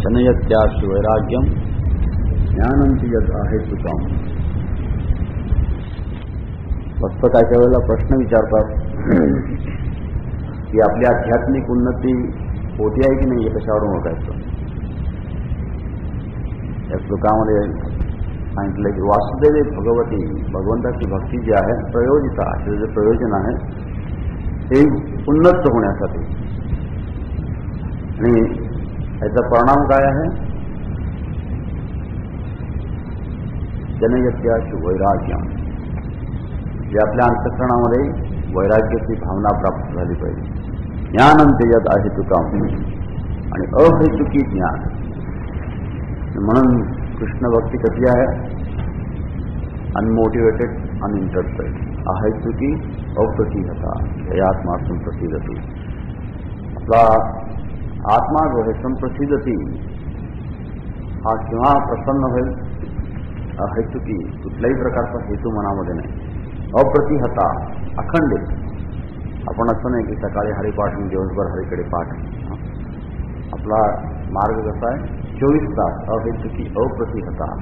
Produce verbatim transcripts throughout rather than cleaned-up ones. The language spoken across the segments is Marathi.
जनयत्याशु वैराग्यम ज्ञानंती यद आहे तुकाम. फक्त काय काय वेळेला प्रश्न विचारतात की आपली आध्यात्मिक उन्नती होती आहे की नाही हे कशावरून ओळखायचं. या श्लोकामध्ये सांगितलं की वासुदेवी भगवती भगवंताची भक्ती जी आहे प्रयोजिता असे जे प्रयोजन आहे हे उन्नत होण्यासाठी आणि याचा परिणाम काय आहे. जनयत्याशु वैराग्यम जे आपल्या अंतःकरणामध्ये वैराग्याची भावना प्राप्त झाली पाहिजे. ज्ञानंते यद आहे तुकाम आणि अहेतुकी ज्ञान. म्हणून कृष्ण भक्ती कशी आहे. अनमोटिवेटेड अनइंटरेस्टेड अहेतुकी अप्रतिहता जयात्मासून प्रसिद्धती. आपला आत्मा जो आहे संप्रसिद्धती हा केव्हा प्रसन्न होईल. अहेतुकी कुठल्याही प्रकारचा हेतू मनामध्ये नाही. अप्रतिहता अखंडित. आपण असं नाही की सकाळी हरिपाठ आणि दिवसभर हरिकडे पाठ. आपला मार्ग कसा आहे चोवीस तास अहेतुकी अप्रतिहता.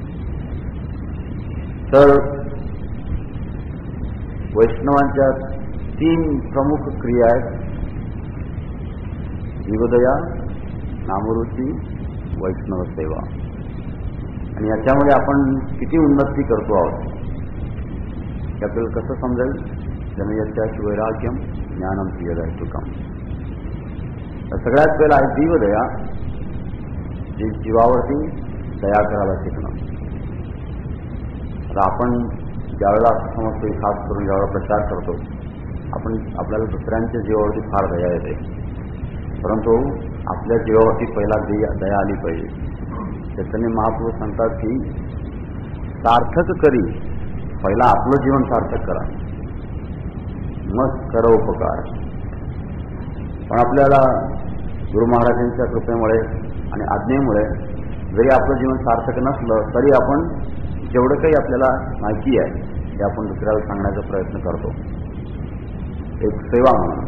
तर वैष्णवांच्या तीन प्रमुख क्रिया आहेत. जीवदया नामरुची वैष्णव सेवा. आणि याच्यामध्ये आपण किती उन्नती करतो आहोत हे आपल्याला कसं समजेल. जनयत्याशु वैराग्यम ज्ञानम यद तुकाम. सगळ्यात पहिला आहे जीवदया. जी जीवावरती दया करायला शिकणं. आता आपण ज्यावेळेला असं समजतो खास करून ज्यावेळेला प्रचार करतो आपण आपल्याला दुसऱ्यांच्या जीवावरती फार दया येते. परंतु आपल्या जीवावरती पहिला दया आली पाहिजे. चैतन्य महाप्रभू सांगतात की सार्थक करी पहिला आपलं जीवन सार्थक करा मग कर उपकार. पण आपल्याला गुरु महाराजांच्या कृपेमुळे आणि आज्ञेमुळे जरी आपलं जीवन सार्थक नसलं तरी आपण जेवढं काही आपल्याला माहिती आहे ते आपण दुसऱ्याला सांगण्याचा प्रयत्न करतो एक सेवा म्हणून.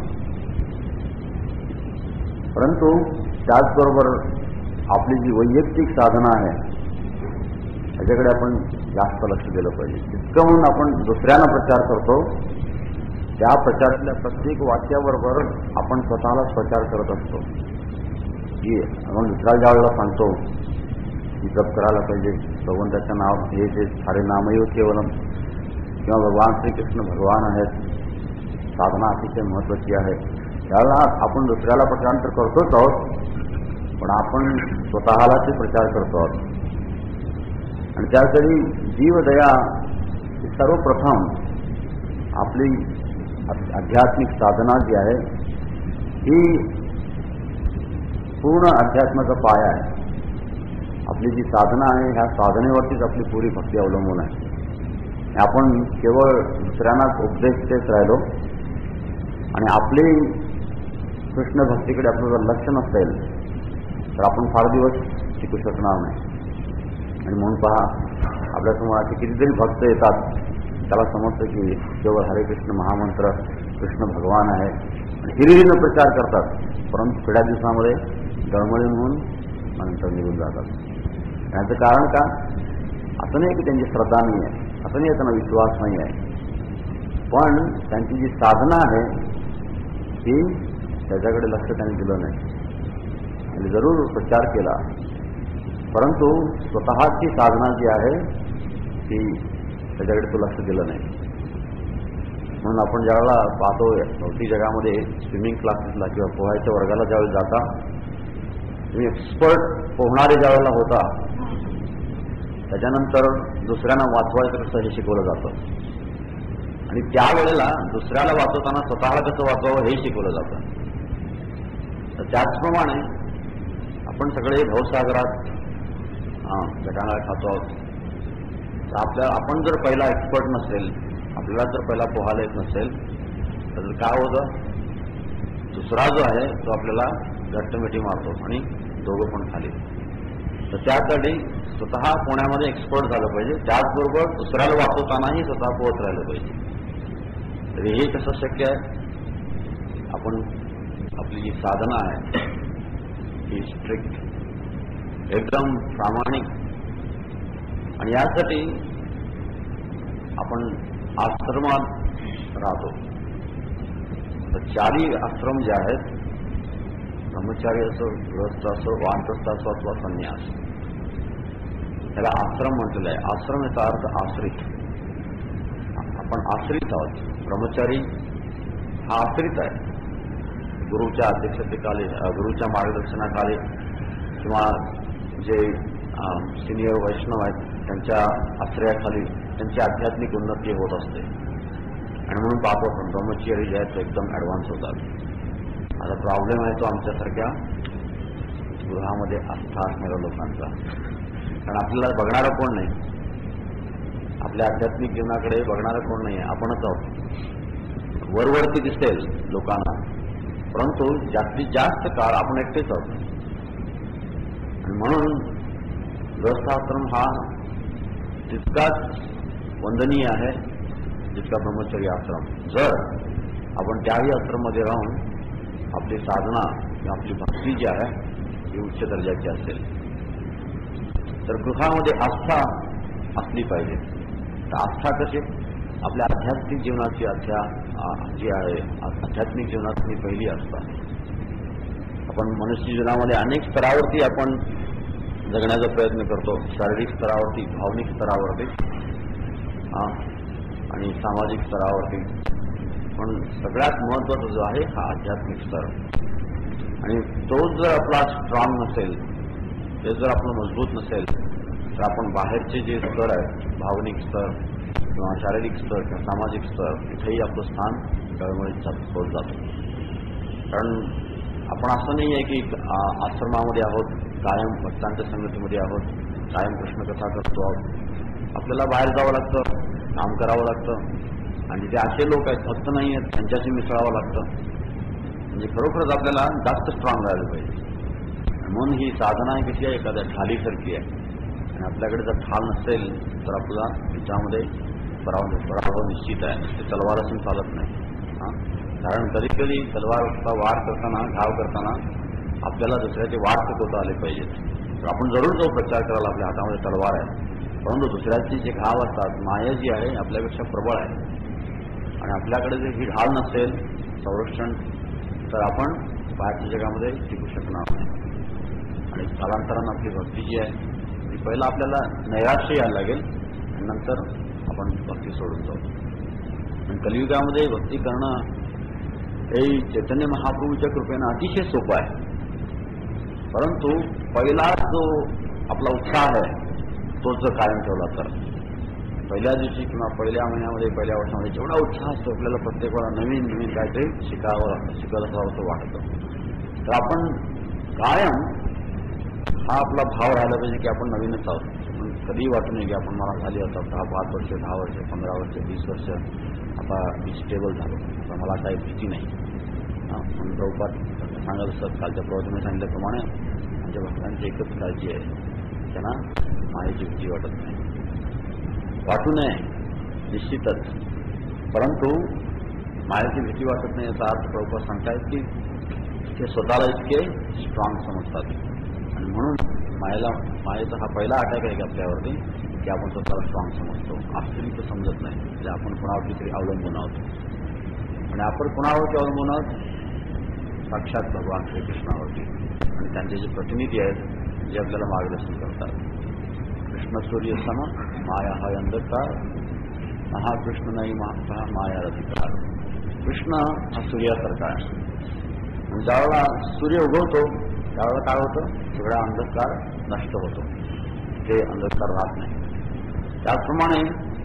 परंतु त्याचबरोबर आपली जी वैयक्तिक साधना आहे त्याच्याकडे आपण जास्त लक्ष दिलं पाहिजे. जितकं म्हणून आपण दुसऱ्यांना प्रचार करतो त्या प्रचारातल्या प्रत्येक वाक्याबरोबर आपण स्वतःलाच प्रचार करत असतो. की आपण दुसऱ्या ज्या वेळेला सांगतो की जप करायला पाहिजे भगवंताचं नाव हे जे सारे नामैव केवलम किंवा भगवान श्रीकृष्ण भगवान आहेत साधना अतिशय महत्त्वाची आहे. त्यावेळेला आपण दुसऱ्याला प्रचार तर करतोच आहोत पण आपण स्वतःलाच प्रचार करतो आहोत. आणि त्यासाठी जीवदया सर्वप्रथम आपली आध्यात्मिक साधना जी आहे ही पूर्ण अध्यात्माचा पाया आहे. आपली जी साधना आहे ह्या साधनेवरतीच आपली पुरी भक्ती अवलंबून आहे. आपण केवळ दुसऱ्यांना उपदेश देत राहिलो आणि आपली कृष्ण भक्तीकडे आपलं जर लक्ष नसेल तर आपण फार दिवस शिकू शकणार नाही. आणि म्हणून पहा आपल्यासमोर असे कितीतरी भक्त येतात त्याला समजतं की केवळ हरे कृष्ण महामंत्र कृष्ण भगवान आहे आणि हिरिरीनं प्रचार करतात. परंतु थोड्या दिवसामध्ये दळमळी म्हणून नंतर निघून जातात. याचं कारण का असं नाही की त्यांची श्रद्धा नाही आहे असं नाही त्यांना विश्वास नाही आहे पण त्यांची जी साधना आहे ती त्याच्याकडे लक्ष त्यांनी दिलं नाही. आणि जरूर प्रचार केला परंतु स्वतःची साधना जी आहे ती त्याच्याकडे तो लक्ष दिलं नाही. म्हणून आपण ज्यावेळेला पाहतो भौतिक जगामध्ये स्विमिंग क्लासेसला किंवा पोहायच्या वर्गाला ज्यावेळेस जाता तुम्ही एक्सपर्ट पोहणारे ज्यावेळेला होता त्याच्यानंतर दुसऱ्यांना वाचवायचं कसं हे शिकवलं जातं आणि त्यावेळेला दुसऱ्याला वाचवताना स्वतःला कसं वाचवावं हे शिकवलं जातं. तर त्याचप्रमाणे आपण सगळे भवसागरात हां गटांगळा खातो आहोत. तर आपल्या आपण जर पहिला एक्सपर्ट नसेल आपल्याला जर पहिला पोहायला येत नसेल तर काय होतं दुसरा जो आहे तो आपल्याला घट्टमिठी मारतो आणि दोघं पण खाली. तर त्यासाठी स्वतः पोहण्यामध्ये एक्सपर्ट झालं पाहिजे. त्याचबरोबर दुसऱ्याला वाचवतानाही स्वतः पोहत राहिलं पाहिजे. तर हे कसं शक्य आहे. आपण आपली जी साधना आहे ही स्ट्रिक्ट एकदम प्रामाणिक. आणि यासाठी आपण आश्रमात राहतो. तर चारी आश्रम जे आहेत, ब्रह्मचारी असो, गृहस्थ असो, वानप्रस्थ असो अथवा संन्यास, त्याला आश्रम म्हटलेलं आहे. आश्रम याचा अर्थ आश्रित. आपण आश्रित आहोत. ब्रह्मचारी हा आश्रित आहे. गुरुच्या अध्यक्षतेखाली, गुरुच्या मार्गदर्शनाखाली किंवा जे सिनियर वैष्णव आहेत त्यांच्या आश्रयाखाली त्यांची आध्यात्मिक उन्नती होत असते. आणि म्हणून पाहतो आपण ब्रह्मचारी जे आहेत ते एकदम ॲडव्हान्स होतात. आता प्रॉब्लेम आहे तो आमच्यासारख्या गृहामध्ये आस्था असणाऱ्या लोकांचा. कारण आपल्याला बघणारं कोण नाही, आपल्या आध्यात्मिक जीवनाकडे बघणारं कोण नाही, आपणच आहोत. वरवरती दिसेल लोकांना, परंतु जास्तीत जास्त काळ आपण एकटेच आहोत. आणि म्हणून गृहस्थाश्रम हा तितकाच वंदनीय आहे जितका ब्रह्मचर्य आश्रम. जर आपण त्याही आश्रममध्ये राहून आपली साधना किंवा आपली भक्ती जी आहे ही उच्च दर्जाची असेल, तर गृहामध्ये आस्था असली पाहिजे. तर आस्था कशी? आपल्या आध्यात्मिक जीवनाची आस्था जी आहे, आध्यात्मिक जीवनातली पहिली आस्था. आपण मनुष्य जीवनामध्ये अनेक स्तरावरती आपण जगण्याचा प्रयत्न करतो. शारीरिक स्तरावरती, भावनिक स्तरावरती आणि सामाजिक स्तरावरती. पण सगळ्यात महत्त्वाचा जो आहे हा आध्यात्मिक स्तर. आणि तो जर आपला स्ट्रॉंग नसेल, ते जर आपलं मजबूत नसेल, तर आपण बाहेरचे जे स्तर आहेत, भावनिक स्तर किंवा शारीरिक स्तर किंवा सामाजिक स्तर, तिथेही आपलं स्थान डळमळीत होत जातं. कारण आपण असं नाही आहे की आश्रमामध्ये आहोत, कायम भक्तांच्या संगतीमध्ये आहोत, कायम कृष्णकथा करतो आहोत. आपल्याला बाहेर जावं लागतं, काम करावं लागतं. आणि तिथे असे लोक आहेत, भक्त नाही आहेत, त्यांच्याशी मिसळावं लागतं. म्हणजे खरोखरच आपल्याला जास्त स्ट्रॉंग राहायला पाहिजे. म्हणून ही साधना कशी आहे, एखाद्या ढालीसारखी आहे. आणि आपल्याकडे जर ढाल नसेल तर आपला त्याच्यामध्ये पराभव पराभव निश्चित आहे. नुसते तलवार असून चालत नाही. हां, कारण कधी कधी तलवारचा वार करताना, घाव करताना आपल्याला दुसऱ्याचे वार चुकवता आले पाहिजेत. तर आपण जरूर जो प्रचार करायला आपल्या हातामध्ये तलवार आहे, परंतु दुसऱ्याची जे घाव असतात, माया जी आहे आपल्यापेक्षा प्रबळ आहे. आणि आपल्याकडे जर ही ढाल नसेल संरक्षण, तर आपण बाहेरच्या जगामध्ये टिकू शकणार नाही. आणि कालांतरानं आपली भक्ती जी आहे ती पहिला आपल्याला नैराश्य यायला लागेल आणि नंतर आपण भक्ती सोडून जाऊ. आणि कलियुगामध्ये भक्ती करणं हे चैतन्य महाप्रभूच्या कृपेनं अतिशय सोपं आहे. परंतु पहिला जो आपला उत्साह आहे तो जर कायम ठेवला तर, पहिल्या दिवशी किंवा पहिल्या महिन्यामध्ये, पहिल्या वर्षामध्ये जेवढा उत्साह असतो आपल्याला प्रत्येक वेळा नवीन नवीन काहीतरी शिकावं लागतं, शिकत असावं असं वाटतं. तर आपण कायम हा आपला भाव राहिला पाहिजे की आपण नवीनच आहोत. पण कधीही वाटू नये की आपण मला झाली आता दहा पाच वर्ष, दहा वर्ष, पंधरा वर्ष, वीस वर्ष आता मी स्टेबल झालो, आता मला काही भीती नाही. म्हणून प्रभुपाद सांगत असतात, कालच्या प्रवचनाने सांगितल्याप्रमाणे आमच्या भक्तांची एकच काळजी आहे, त्यांना मायेची भीती वाटत नाही. वाटू नये निश्चितच, परंतु मायेची भीती वाटत नाही याचा अर्थ प्रभुपाद सांगतायत की ते स्वतःला इतके स्ट्रॉंग समजतात. आणि म्हणून मायेला मायेचा हा पहिला अटॅक आहे की आपल्यावरती, की आपण स्वतःला स्ट्रॉंग समजतो. आश्रित समजत नाही, म्हणजे आपण कुणावरती तरी अवलंबून आहोत. आणि आपण कुणावरती अवलंबून आहोत? साक्षात भगवान श्रीकृष्णावरती. आणि त्यांचे जे प्रतिनिधी आहेत जे आपल्याला मार्गदर्शन करतात. कृष्ण सूर्य सम माया हा अंधकार, महाकृष्ण नाही माया अधिकार. कृष्ण हा सूर्यासारखा आहे. आणि ज्यावेळेला सूर्य उगवतो त्यावेळेला काय होतं? सगळा अंधकार नष्ट होतो, ते अंधकार राहत नाही. त्याचप्रमाणे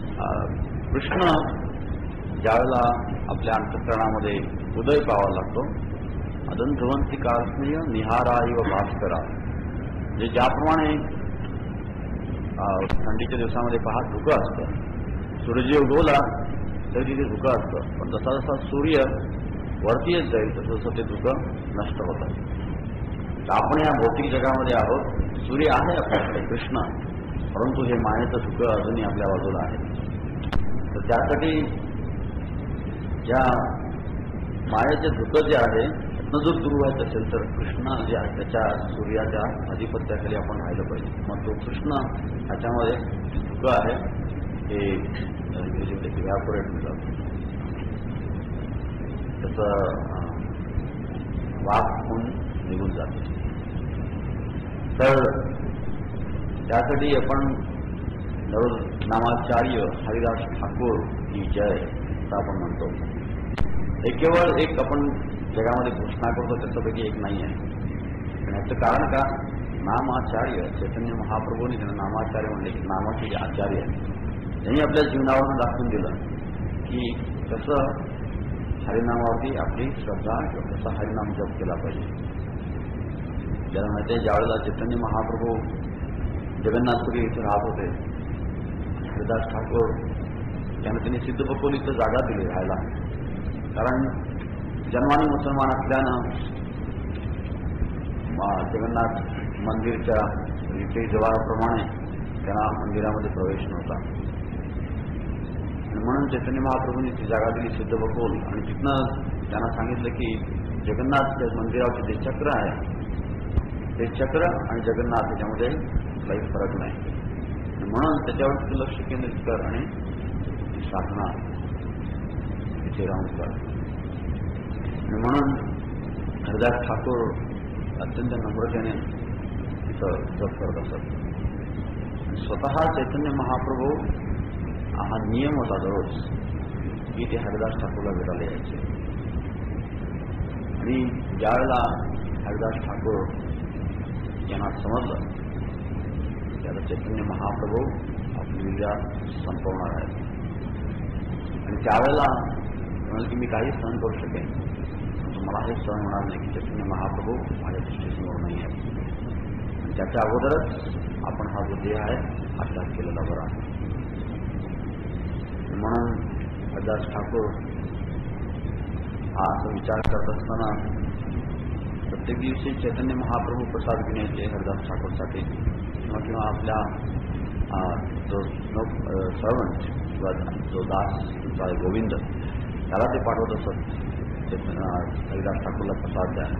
कृष्ण ज्यावेळेला आपल्या अंतःकरणामध्ये उदय पाहावा लागतो, अदंतवंती कार्ष्णीय निहारा व भास्करा. म्हणजे ज्याप्रमाणे थंडीच्या दिवसामध्ये पहा धुकं असतं, सूर्य उगवला तरी तिथे धुकं असतं, पण जसा जसा सूर्य वरती येत जाईल तसं तसं ते धुकं नष्ट होतं. तर आपण या भौतिक जगामध्ये आहोत, सूर्य आहे आपल्याकडे कृष्ण, परंतु हे मायेचं धुकं अजूनही आपल्या बाजूला आहे. तर त्यासाठी ज्या मायेचे धुकं जे आहे तिथनं जर सुरू व्हायचं असेल तर कृष्ण जे आहे त्याच्या सूर्याच्या अधिपत्याखाली आपण राहिलं पाहिजे. मग तो कृष्ण ह्याच्यामध्ये धुकं आहे हे इव्हॅपोरेट होतं, त्याचं वाफ होऊन निघून जाते. तर त्यासाठी आपण दररोज नामाचार्य हरिदास ठाकूर की जय असं आपण म्हणतो. हे केवळ एक आपण जगामध्ये घोषणा करतो त्याच्यापैकी एक नाही आहे. पण याचं कारण का, नामाचार्य चैतन्य महाप्रभूंनी त्यांना नामाचार्य म्हणले की नामाचे जे आचार्य आहेत त्यांनी आपल्या जीवनावरून दाखवून दिलं की कसं हरिनामावरती आपली श्रद्धा किंवा कसा हरिनाम जप केला पाहिजे. ज्याला माहिती आहे, ज्यावेळेला चैतन्य महाप्रभू जगन्नाथपुरी इथे राहत होते, हरिदास ठाकूर त्यांना त्यांनी सिद्धबकोली इथं जागा दिली राहायला. कारण जन्माने मुसलमान असल्यानं जगन्नाथ मंदिरच्या रीती जवाराप्रमाणे त्यांना मंदिरामध्ये प्रवेश नव्हता. म्हणून चैतन्य महाप्रभूंनी ती जागा दिली सिद्धबकोल, आणि तिथनं त्यांना सांगितलं की जगन्नाथ मंदिरावरचे जे चक्र आहे ते चक्र आणि जगन्नाथ त्याच्यामध्ये काही फरक नाही. म्हणून त्याच्यावरती लक्ष केंद्रित कर आणि साधना तिथे राहून कर. आणि म्हणून हरिदास ठाकूर अत्यंत नम्रतेने तिथं जप करत असत. स्वतः चैतन्य महाप्रभू हा नियम होता दररोज की ते हरिदास ठाकूरला भेटायला यायचे. आणि ज्यावेळेला हरिदास ठाकूर यांना समजलं की आता चैतन्य महाप्रभू आपली लीला संपवणार आहे, आणि त्यावेळेला म्हणाल की मी काही सहन करू शकेन, परंतु मला हे सहन होणार नाही की चैतन्य महाप्रभू माझ्या दृष्टीसमोर नाही आहे, आणि त्याच्या अगोदरच आपण हा जो देह आहे हा त्याग केलेला बरा. म्हणून हरिदास ठाकूर हा असा विचार करत असताना प्रत्येक दिवशी चैतन्य महाप्रभू प्रसाद घेण्याचे हरिदास ठाकूरसाठी, किंवा किंवा आपल्या जो सर्वंट किंवा जो दास तुमचा आहे गोविंद त्याला ते पाठवत असत हरिदास ठाकूरला प्रसाद द्या.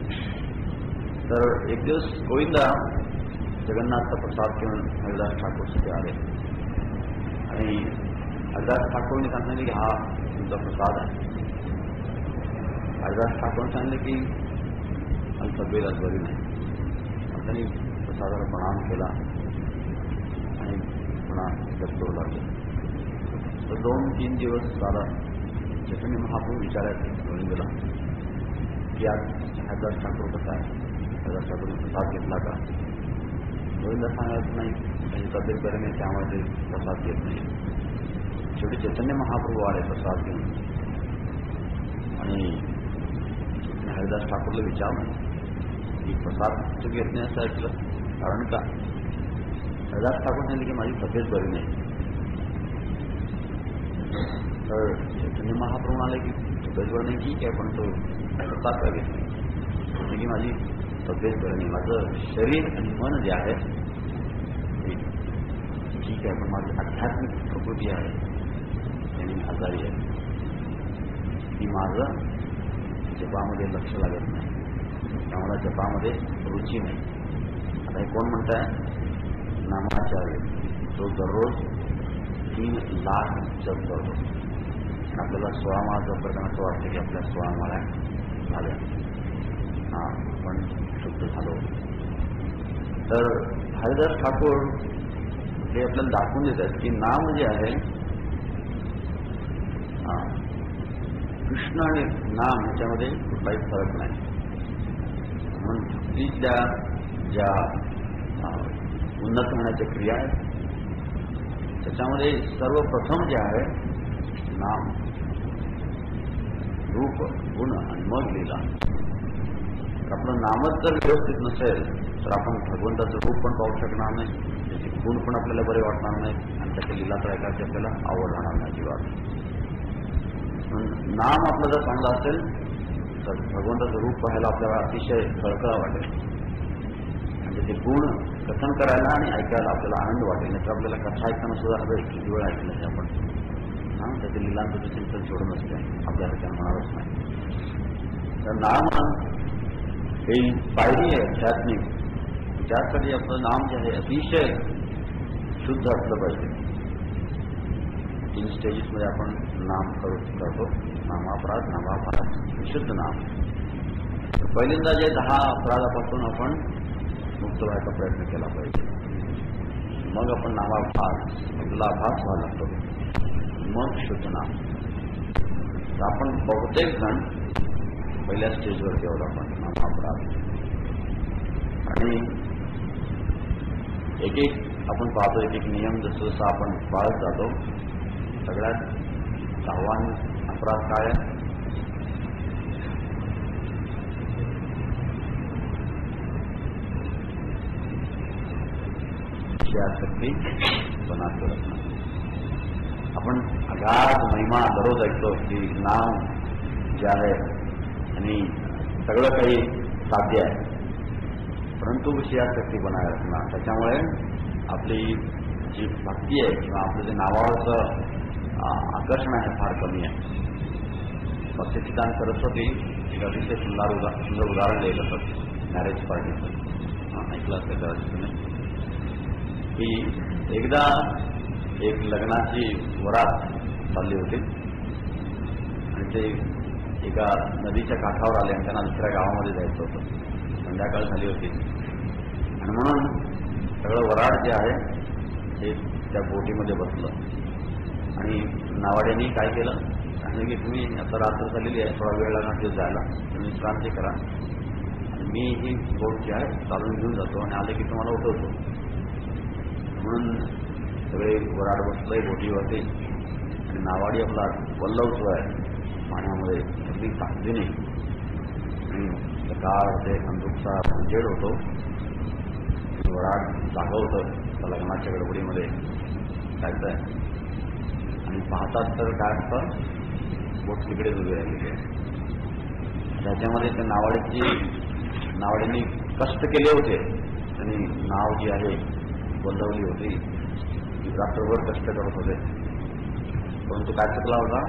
तर एक दिवस गोविंद जगन्नाथचा प्रसाद घेऊन हरिदास ठाकूरसाठी आले, आणि हरिदास ठाकूरने सांगितलं की हा तुमचा प्रसाद आहे. हरिदास ठाकूरने सांगितलं की मला तब्येत आज बरी नाही. त्यांनी प्रसादाला प्रणाम केला आणि पुन्हा जपू लागले. तर दोन तीन दिवस झाला चैतन्य महाप्रभू विचारायचे गोविंदला की आज हरिदास ठाकूर कसा आहे, हरिदास ठाकूरने प्रसाद घेतला का. गोविंद सांगायचं नाही, त्यांची तब्येत बरी नाही त्यामुळे ते प्रसाद घेत नाही. शेवटी चैतन्य महाप्रभू आले प्रसाद घेऊन, आणि हरिदास ठाकूरला विचारलं की प्रसाद तू घेत नाही असं ऐकलं, कारण का. हरिदास ठाकूर सांगितले की माझी तब्येत बरी नाही. तर चैतन्य महाप्रभू आले की तब्येत बरी नाही, ठीक आहे, पण तो प्रसाद का घेत नाही की माझी तब्येत बरी नाही, माझं शरीर आणि मन जे आहे ठीक आहे, पण माझी आध्यात्मिक प्रकृती आहे आणि आजारी आहे, की माझं जपामध्ये लक्ष लागत नाही, त्यामुळे जपामध्ये रुची नाही. आता हे कोण म्हणत आहे, नामाचार्य जो दररोज तीन लाख जप करतो. आपल्याला सोळा माळा जप करताना असं वाटतं की आपल्या सोळा माळ्या झाल्या, हां आपण शुद्ध झालो. तर हरिदास ठाकूर हे आपल्याला दाखवून देतात की नाम जे आहे, कृष्ण आणि नाम ह्याच्यामध्ये कुठलाही फरक नाही. म्हणून भक्तीच्या ज्या उन्नत होण्याच्या क्रिया आहेत त्याच्यामध्ये सर्वप्रथम जे आहे नाम, रूप, गुण आणि मग लीला. आपलं नामच जर व्यवस्थित नसेल तर आपण भगवंताचं रूप पण पाहू शकणार नाही, त्याचे गुण पण आपल्याला बरे वाटणार नाही, आणि त्याच्या लीला तर ऐकायची आपल्याला आवड राहणार नाही अजिबात. नाम आपलं जर चांगलं असेल तर भगवंताचं रूप पाहायला आपल्याला अतिशय कळकळा वाटेल, म्हणजे ते गुण कथन करायला आणि ऐकायला आपल्याला आनंद वाटेल. नाही तर आपल्याला कथा ऐकताना सुद्धा हवे किती वेळ ऐकलं आहे आपण, हां त्याच्या लिलांचं चिंतन सोडून असते आपल्याला त्या म्हणावंच नाही. तर नाम ही पायरी आहे आध्यात्मिक. त्यासाठी आपलं नाम जे आहे अतिशय शुद्ध असलं पाहिजे. तीन स्टेजेसमध्ये आपण नाम करतो, नामापराध, नामापराध, विशुद्ध नाम. पहिल्यांदा जे दहा अपराधापासून आपण मुक्त व्हायचा प्रयत्न केला पाहिजे. मग आपण नामाभास, आपला आभास व्हायला लागतो, मग शुद्ध नाम. तर आपण बहुतेक जण पहिल्या स्टेजवर ठेवलं आपण नामापराध. आणि एक एक आपण पाहतो, एक एक नियम जसं जसं आपण पाळत जातो. सगळ्यात आव्हान अपराध काय आहे? शक्ती बनात रत्न. आपण अगाध महिमा दररोज ऐकतो की नाव जे आहे आणि सगळं काही साध्य आहे, परंतु विषयाशक्ती बनाय रत्न. त्याच्यामुळे आपली जी भक्ती आहे किंवा आपलं जे नावावरचं आकर्षण आहे फार कमी आहे. भक्तिसिद्धांत सरस्वती एक अतिशय सुंदर उदा सुंदर उदाहरण दिलं होतं मॅरेज पार्टीचं. ऐकलं असेल कदाचित तुम्ही की एकदा एक लग्नाची वरात चालली होती आणि ते एका नदीच्या काठावर आले आणि त्यांना दुसऱ्या गावामध्ये जायचं होतं. संध्याकाळ झाली होती आणि म्हणून सगळं वराड जे आहे ते त्या बोटीमध्ये बसलं. आणि नावाड्यांनी काय केलं, सांगितलं की तुम्ही आता रात्र झालेली आहे, थोडा वेळ लागणार तिथे जायला, तुम्ही विश्रांती करा, मी ही बोट जी आहे चालून घेऊन जातो आणि आले की तुम्हाला उठवतो. म्हणून सगळे वराड बसलंय बोटीवरती आणि नावाडी आपला वल्लवतो आहे पाण्यामध्ये अगदी ताकदीने. आणि सकाळ होते, अंधुकचा उजेड होतो, वराड जागवतं त्या लग्नाच्या गडबडीमध्ये जायचं आहे. आणि पाहतात तर काय असतं, बोट तिकडेच उभी राहिलेली आहे. त्याच्यामध्ये त्या नावाडीची नावाडींनी कष्ट केले होते, त्यांनी नाव जी आहे बदलवली होती, रात्रभर कष्ट करत होते, परंतु काय चुकला होता,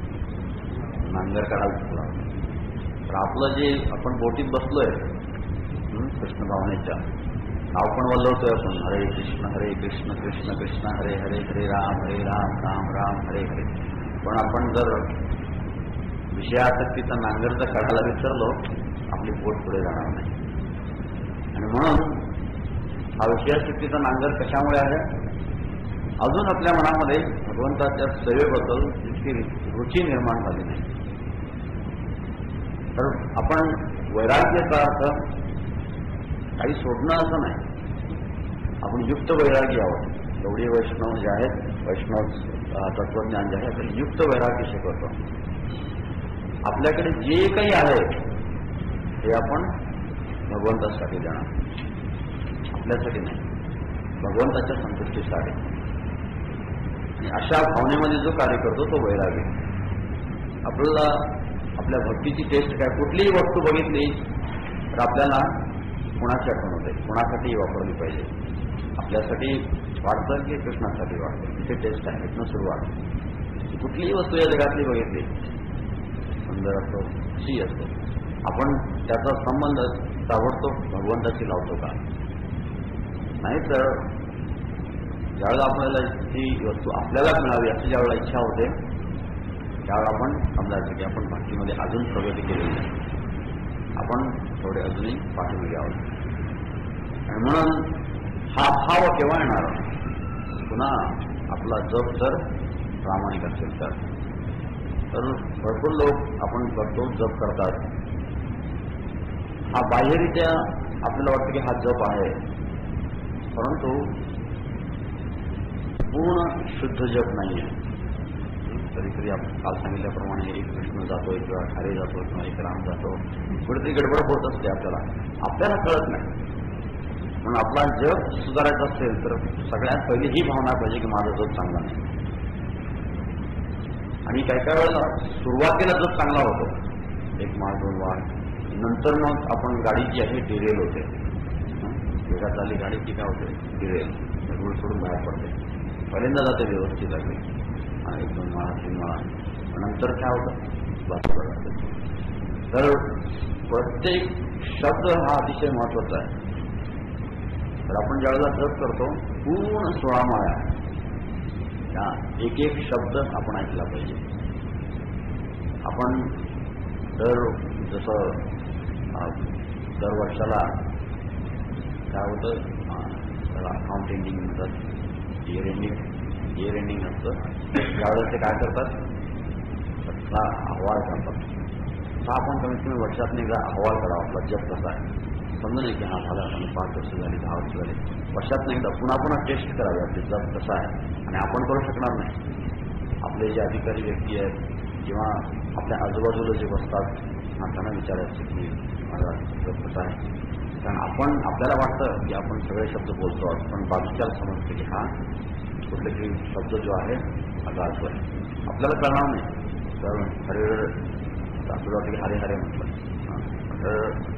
नांगर काढायला चुकला होता. तर आपलं जे आपण बोटीत बसलोय कृष्ण भावनेच्या, नाव पण वल्लवतोय आपण, हरे कृष्ण हरे कृष्ण कृष्ण कृष्ण हरे हरे, हरे राम हरे राम राम राम हरे हरे. पण आपण जर विषयासक्तीचा नांगर जर काढायला विसरलो, आपली बोट पुढे जाणार नाही. आणि म्हणून हा विषयासक्तीचा नांगर कशामुळे आहे, अजून आपल्या मनामध्ये भगवंताच्या सेवेबद्दल तितकी रुची निर्माण झाली नाही. तर आपण वैराग्याचा अर्थ काही सोडणं असं नाही, आपण युक्त वैरागी आहोत. एवढे वैष्णव जे आहेत, वैष्णव तत्वज्ञान जे आहे ते युक्त वैराग्य शिकवतो. आपल्याकडे जे काही आहे ते आपण भगवंतासाठी देणार, आपल्यासाठी नाही, भगवंताच्या संतुष्टीसाठी. आणि अशा भावनेमध्ये जो कार्य करतो तो वैरागी. आपल्याला आपल्या भक्तीची टेस्ट काय, कुठलीही वस्तू बघितली तर आपल्याला कुणाची आठवण होते, कुणासाठी वापरली पाहिजे, आपल्यासाठी वाटतं की कृष्णासाठी वाटतं, तिथे टेस्ट आहे, इथनं सुरुवात. कुठलीही वस्तू या जगातली बघितली, सुंदर असतो, शी असतो, आपण त्याचा संबंध ताबडतोब भगवंताशी लावतो का? नाही तर ज्यावेळेला आपल्याला ती वस्तू आपल्याला मिळावी अशी ज्यावेळेला इच्छा होते, त्यावेळेला आपण समजायचं की आपण भक्तीमध्ये अजून प्रगती केलेली आहे, आपण थोडे अजूनही पाठीमागे आहोत. आणि म्हणून हा भाव केव्हा येणार, पुन्हा आपला जप जर प्रामाणिक असेल तर. तर भरपूर लोक आपण करतो, जप करतात, हा बाह्यरित्या आपल्याला वाटतं की हा जप आहे, परंतु पूर्ण शुद्ध जप नाही आहे. तरी तरी आपण काल सांगितल्याप्रमाणे एक कृष्ण जातो, एक हरे जातो किंवा एक राम जातो, कुठेतरी गडबड होत असते, आपल्याला आपल्याला कळत नाही. म्हणून आपला जप सुधारायचा असेल तर सगळ्यात पहिली ही भावना पाहिजे की माझा जप चांगला नाही. आणि काही काही वेळेला सुरुवातीला जप चांगला होतो, एक माळ दोन वार, नंतर मग आपण गाडी जी आहे डिरेल होते, वेगात आली गाडी की काय होते, डिरेल, रूळ सोडून बाहेर पडते. पहिल्यांदा जाते व्यवस्थित लागली, एक दोन माळा तीन माळा, नंतर काय होतं, बाजूला जाते. तर प्रत्येक शब्द हा अतिशय महत्वाचा आहे. तर आपण ज्यावेळेला जप करतो पूर्ण सोळा माळा त्या एक एक शब्द आपण ऐकला पाहिजे. आपण दर जसं दर वर्षाला काय होतं त्याला अकाउंट एंडिंग म्हणतात, इयर एंडिंग इयर एंडिंग असतं. त्यावेळेस ते काय करतात, त्याचा अहवाल करतात. हा आपण कमीत कमी वर्षात एकदा अहवाल करावा आपला जप कसा आहे. समजा नाही की हा झाला आणि पाच वर्ष झाली, दहा वर्ष झाली, वर्षात एकदा पुन्हा पुन्हा टेस्ट करावी आपली जप कसा आहे. आणि आपण करू शकणार नाही. आपले जे अधिकारी व्यक्ती आहेत किंवा आपल्या आजूबाजूला जे बसतात त्यांना विचारायचं की माझा जप कसा आहे. कारण आपण आपल्याला वाटतं की आपण सगळे शब्द बोलतो आहोत, पण बाजूच्याला समजतं की हा कुठले तरी शब्द जो आहे हा गाजतो आहे. आपल्याला कळणार नाही. तर हरे आपल्याला वाटतं की हरे हरे म्हटलं तर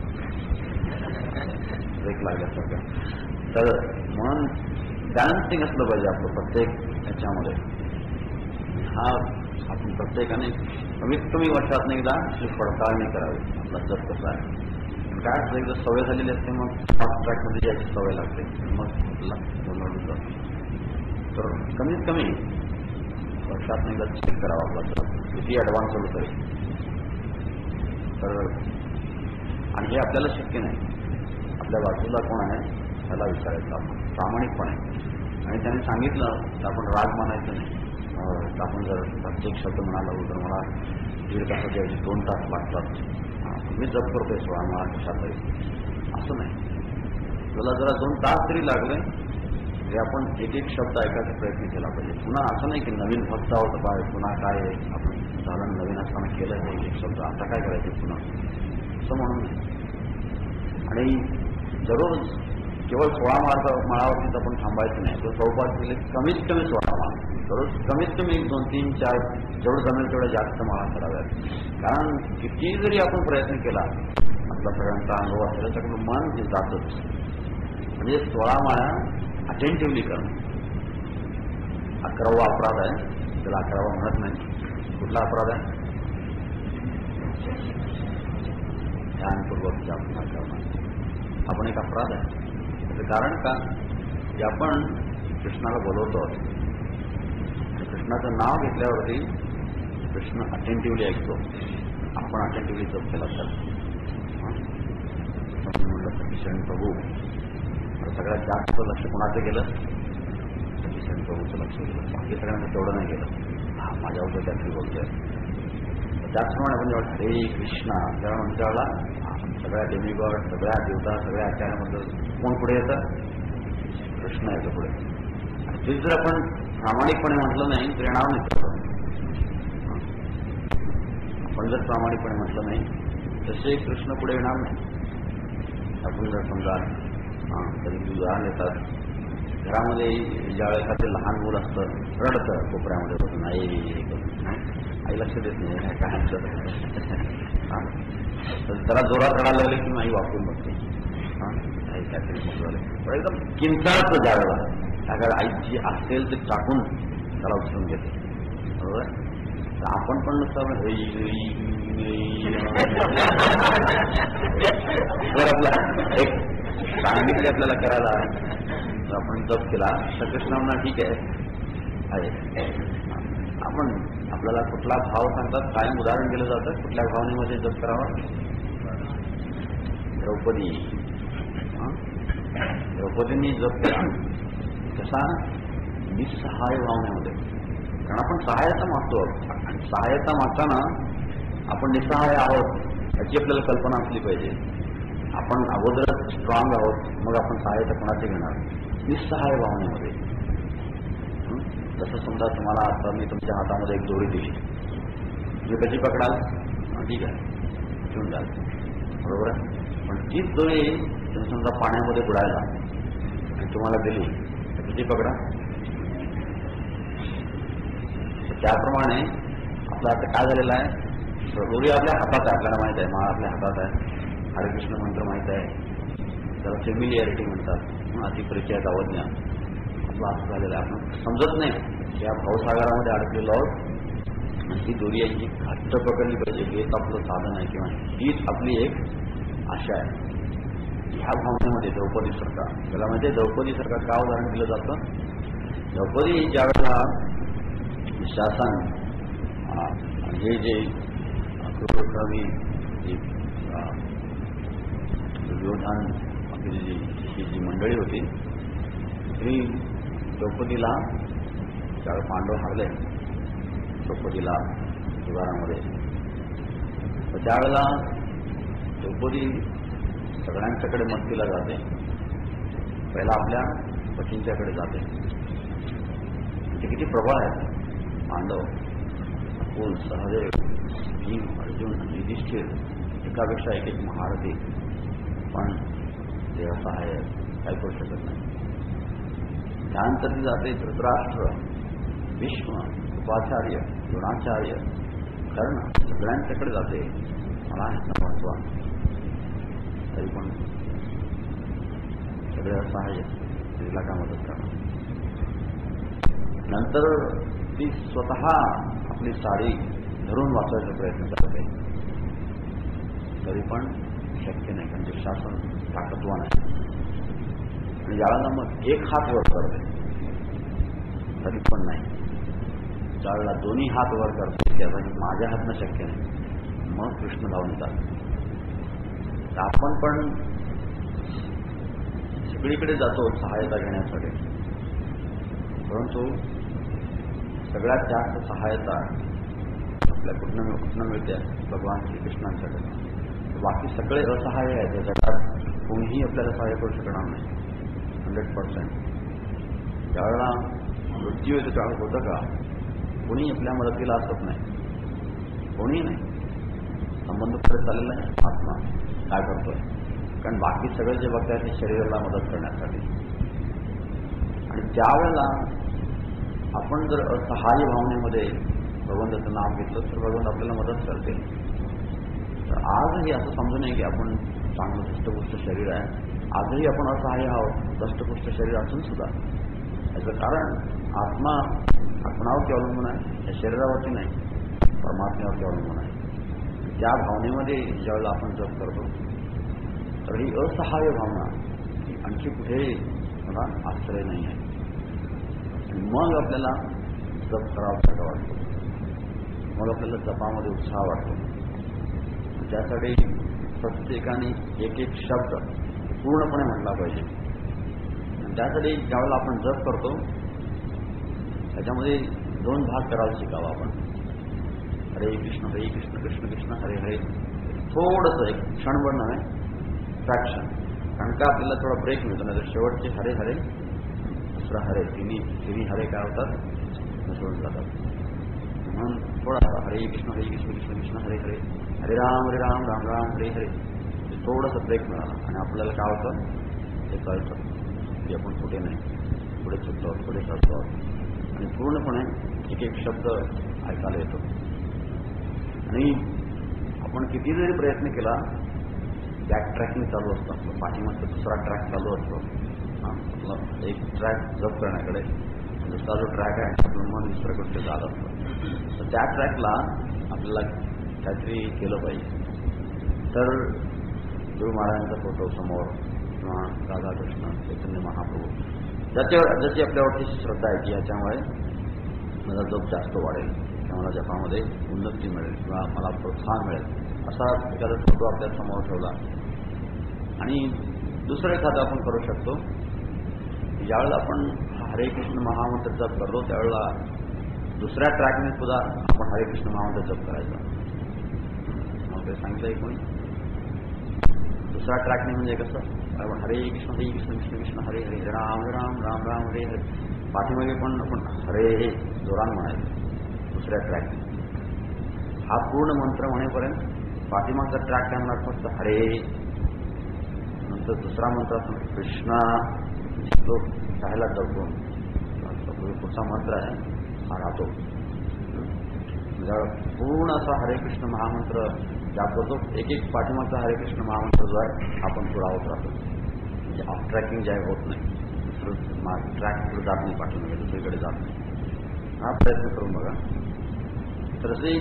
ब्रेक लागल्यासारखं. तर म्हणून बॅलन्सिंग असलं पाहिजे आपलं प्रत्येक ह्याच्यामध्ये. हा आपण प्रत्येकाने कमीत कमी वर्षात एकदा पडताळणी करावी आपला जप कसा आहे. काय असतं एकदा सवय झालेली असते मग फास्ट ट्रॅकमध्ये याची सवय लागते मग बनवलं जातं. तर कमीत कमी वर्षात एकदा चेक करावा आपला जप किती ॲडव्हान्स होतं तरी. तर आणि हे आपल्याला शक्य नाही. आपल्या बाजूला कोण आहे त्याला विचारायचं आपण प्रामाणिकपणे. आणि त्याने सांगितलं तर आपण राग मानायचं नाही. तर आपण जर प्रत्येक शब्द म्हणाला तर मला दीड तासाच्या ऐवजी दोन तास लागतात, मी जप करतोय सोळा माळा कशा तरी, असं नाही. तुला जरा दोन तास तरी लागले तरी आपण एक एक शब्द ऐकायचा प्रयत्न केला पाहिजे. पुन्हा असं नाही की नवीन भक्त आहोत काय पुन्हा काय आपण झालं नवीन असताना केलं हे एक शब्द आता काय करायचे पुन्हा असं म्हणून नाही. आणि दररोज केवळ सोळा माळा माळावरतीच आपण थांबायचं नाही. तो चौपास केले कमीत कमी सोळा माळा दररोज कमीत कमी एक दोन तीन चार जेवढं जमेल तेवढं जास्त माळा कराव्यात. कारण किती जरी आपण प्रयत्न केला आपला सगळ्यांचा अनुभव असेल तर मन हे जातच. म्हणजे सोळा माळा अटेंटिव्हली करणं अकरावा अपराध आहे. त्याला अकरावा म्हणत नाही. कुठला अपराध आहे? ध्यानपूर्वक जाप करणं आपण एक अपराध आहे. त्याचं कारण का की आपण कृष्णाला बोलवतो आहोत. कृष्णाचं नाव घेतल्यावरती कृष्ण अटेंटिव्हली ऐकतो. आपण अटेंटिव्हली जप केला तर म्हटलं किशन प्रभू सगळ्यात जास्त लक्ष कोणाचं गेलं? किशन प्रभूचं लक्ष गेलं. बाकी सगळ्यांना तेवढं नाही गेलं. हा माझ्यावर त्यातली बोलतोय. त्याचप्रमाणे आपण जेव्हा हरे कृष्णा तेव्हा म्हणच्याला सगळ्या डेमिगॉड सगळ्या देवता सगळ्या आचार्याबद्दल कोण पुढे येतं? कृष्ण येतं पुढे. आणि ते जर आपण प्रामाणिकपणे म्हटलं नाही तर येणार नाही. आपण जर प्रामाणिकपणे म्हटलं नाही तसे कृष्ण पुढे येणार नाही. आपण जर समजा कधी उदाहरण येतात घरामध्ये ज्यावेळेला ते लहान मुलं असतं रडतं कोपऱ्यामध्ये बसून आई आई लक्ष देत नाही काय जरा जोरात रडायला लागले की आई वापरून बघते आई काहीतरी मोठं झालं पण एकदम किंचाळतं ज्यावेळेला त्याकडे आई जी असेल ते टाकून त्याला उचलून घेते. बरोबर. तर आपण पण नुसतं जर आपला एक सांगितले आपल्याला करायला तर आपण जप केला तर कृष्ण म्हणा ठीक आहे. आपण आपल्याला कुठला भाव सांगतात कायम उदाहरण दिलं जातं कुठल्या भावनेमध्ये जप करावा. द्रौपदी द्रौपदींनी जप केला कसा निसहाय भावनेमध्ये. कारण आपण सहायता मागतो आणि सहायता मागताना आपण निसहाय आहोत याची आपल्याला कल्पना असली पाहिजे. आपण अगोदरच स्ट्रॉंग आहोत मग आपण सहायता कोणाची घेणार? निसहाय भावनेमध्ये. जसं समजा तुम्हाला आता मी तुमच्या हातामध्ये एक दोरी दिली तुम्ही कशी पकडाल? ठीक आहे घेऊन जाल. बरोबर आहे. पण तीच दोरी तुम्ही समजा पाण्यामध्ये बुडायला आणि तुम्हाला दिली तर किती पकडा? त्याप्रमाणे आपलं आता काय झालेलं आहे दोरी आपल्या हातात आहे. आपल्याला माहित आहे माळ आपल्या हातात आहे. हरेकृष्ण मंत्र माहित आहे. त्याला फेमिलिअरिटी म्हणतात. अतिपरिचयात अवज्ञा आपलं असं झालेलं आहे. आपण समजत नाही की या भावसागरामध्ये अडकलेलो आहोत ही दोरी आहे, ही घट्ट पकडली पाहिजे. हेच आपलं साधन आहे किंवा हीच आपली एक आशा आहे. ह्या भावनेमध्ये द्रौपदी सरकार, त्याला म्हणजे द्रौपदी सरकार का उदाहरण दिलं जातं? द्रौपदी ज्या वेळेला शासन हे जे क्रूरकर्मी दुर्योधन आपली जी ही जी मंडळी होती, ती द्रौपदीला ज्यावेळेस पांडव हारले द्रौपदीला जुगारामध्ये, तर त्यावेळेला द्रौपदी सगळ्यांच्याकडे मदतीला जाते. पहिला आपल्या पतींच्याकडे जाते. ते किती प्रबळ आहेत पांडव, कुल, सहदेव, भीम, अर्जुन, युधिष्ठिर, एकापेक्षा एक एक महारथी, पण ते असहाय्य काय करू शकत नाही. त्यानंतर ती जाते धृतराष्ट्र, भीष्म, उपाचार्य, द्रोणाचार्य, कर्ण, सगळ्यांच्याकडे जाते. मला ह्याचा महत्व, तरी पण सगळे असहाय्य, तिला काय मदत करणार. नंतर ती स्वतः आपली साडी धरून वाचवायचा प्रयत्न करते, तरी पण शक्य नाही, कारण ते शासन ताकदवान आहे. आणि ज्यावेळेला मग एक हात वर करते तरी पण नाही. ज्यावेळेला दोन्ही हात वर करते त्याचा माझ्या हातनं शक्य नाही, मग कृष्ण धावून येतात. तर आपण पण सगळीकडे जातो सहायता घेण्यासाठी, परंतु सगळ्यात जास्त सहायता आपल्या कुठनं कुठनं मिळते? भगवान श्रीकृष्णांच्याकडे. बाकी सगळे असहाय्य आहेत या जगात, कोणीही आपल्याला सहाय्य करू शकणार नाही. हंड्रेड पर्सेंट ज्यावेळेला मृत्यू येतो त्यावेळेस होतं का कोणी आपल्या मदतीला असत नाही, कोणीही नाही. संबंध पुढे चाललेला आहे, आत्मा काय करतोय? कारण बाकी सगळे जे बघतायत ते शरीराला मदत करण्यासाठी. आणि त्यावेळेला आपण जर असहाय्य भावनेमध्ये भगवंताचं नाव घेतलं तर भगवंत आपल्याला मदत करते. तर आजही असं समजू नये की आपण चांगलं दष्टपुष्ट शरीर आहे, आजही आपण असहाय्य आहोत दष्टपुष्ट शरीर असून सुद्धा. याचं कारण आत्मा आपणावरती अवलंबून आहे, या शरीरावरती नाही, परमात्म्यावरती अवलंबून आहे. त्या भावनेमध्ये ज्यावेळेला आपण जप करतो तर ही असहाय्य भावना ही आणखी कुठेही मला आश्रय नाही आहे. आणि मग आपल्याला जप करावासारखा वाटतो, मग आपल्याला जपामध्ये उत्साह वाटतो. त्यासाठी प्रत्येकाने एक एक शब्द पूर्णपणे म्हटला पाहिजे. आणि त्यासाठी ज्यावेळेला आपण जप करतो त्याच्यामध्ये दोन भाग करायला शिकावा आपण. हरे कृष्ण हरे कृष्ण कृष्ण कृष्ण हरे हरे, थोडंसं एक क्षणभर नव्हे, फ्रॅक्शन. कारण का आपल्याला थोडा ब्रेक मिळतो, नाही तर शेवटचे हरे हरे दुसरा हरे, तिन्ही तिन्ही हरे काय होतात मिसळून जातात. म्हणून थोडासा हरे कृष्ण हरे कृष्ण कृष्ण कृष्ण हरे हरे, हरे राम हरे राम राम राम हरे हरे, थोडंसं ब्रेक मिळाला आणि आपल्याला काय होतं हे कळतं की आपण कुठे नाही, पुढे चुकतो, पुढे चालतो आणि पूर्णपणे एक एक शब्द ऐकायला येतो. आणि आपण किती जरी प्रयत्न केला बॅक ट्रॅकिंग चालू असतं, आपलं पाठीमागचा दुसरा ट्रॅक चालू असतो. हां, आपला एक ट्रॅक जप करण्याकडे, दुसरा जो ट्रॅक आहे आपलं मन दुसऱ्या गोष्टी जात असतं. तर त्या ट्रॅकला आपल्याला काहीतरी केलं पाहिजे. तर गुरु महाराजांचा फोटो समोर किंवा राधाकृष्ण चैतन्य महाप्रभू, ज्याच्यावर ज्याची आपल्यावरती श्रद्धा आहे की ह्याच्यामुळे माझा जप जास्त वाढेल किंवा मला जपामध्ये उन्नती मिळेल किंवा मला प्रोत्साहन मिळेल, असा एखादा फोटो आपल्या समोर ठेवला. आणि दुसरं एखादं आपण करू शकतो, ज्यावेळेला आपण हरे कृष्ण महामंत्र जप करतो त्यावेळेला दुसऱ्या ट्रॅकने सुद्धा आपण हरे कृष्ण महामंत्र जप करायचा. मग ते सांगितलंय कोणी? दुसरा ट्रॅकने म्हणजे कसं, आपण हरे कृष्ण हरे कृष्ण कृष्ण कृष्ण हरे हरे, राम राम राम राम हरे हरे, पाठीमागे पण आपण हरे हे जोरान म्हणायचं दुसऱ्या ट्रॅकने. हा पूर्ण मंत्र म्हणेपर्यंत पाठीमागचा ट्रॅक काय म्हणणार फक्त हरे, नंतर दुसरा मंत्र असतो कृष्णा, तो राहायला जपून पुढचा मंत्र आहे हा राहतो. पूर्ण असा हरे कृष्ण महामंत्र जाप करतो, एक एक पाठीमागचा हरे कृष्ण महामंत्र जो आहे आपण पुढा होत राहतो. म्हणजे ऑफ ट्रॅकिंग जे होत नाही, दुसरं ट्रॅक पुढे जात नाही, पाठीमागे दुसरीकडे जात नाही. हा प्रयत्न करून बघा. तर असे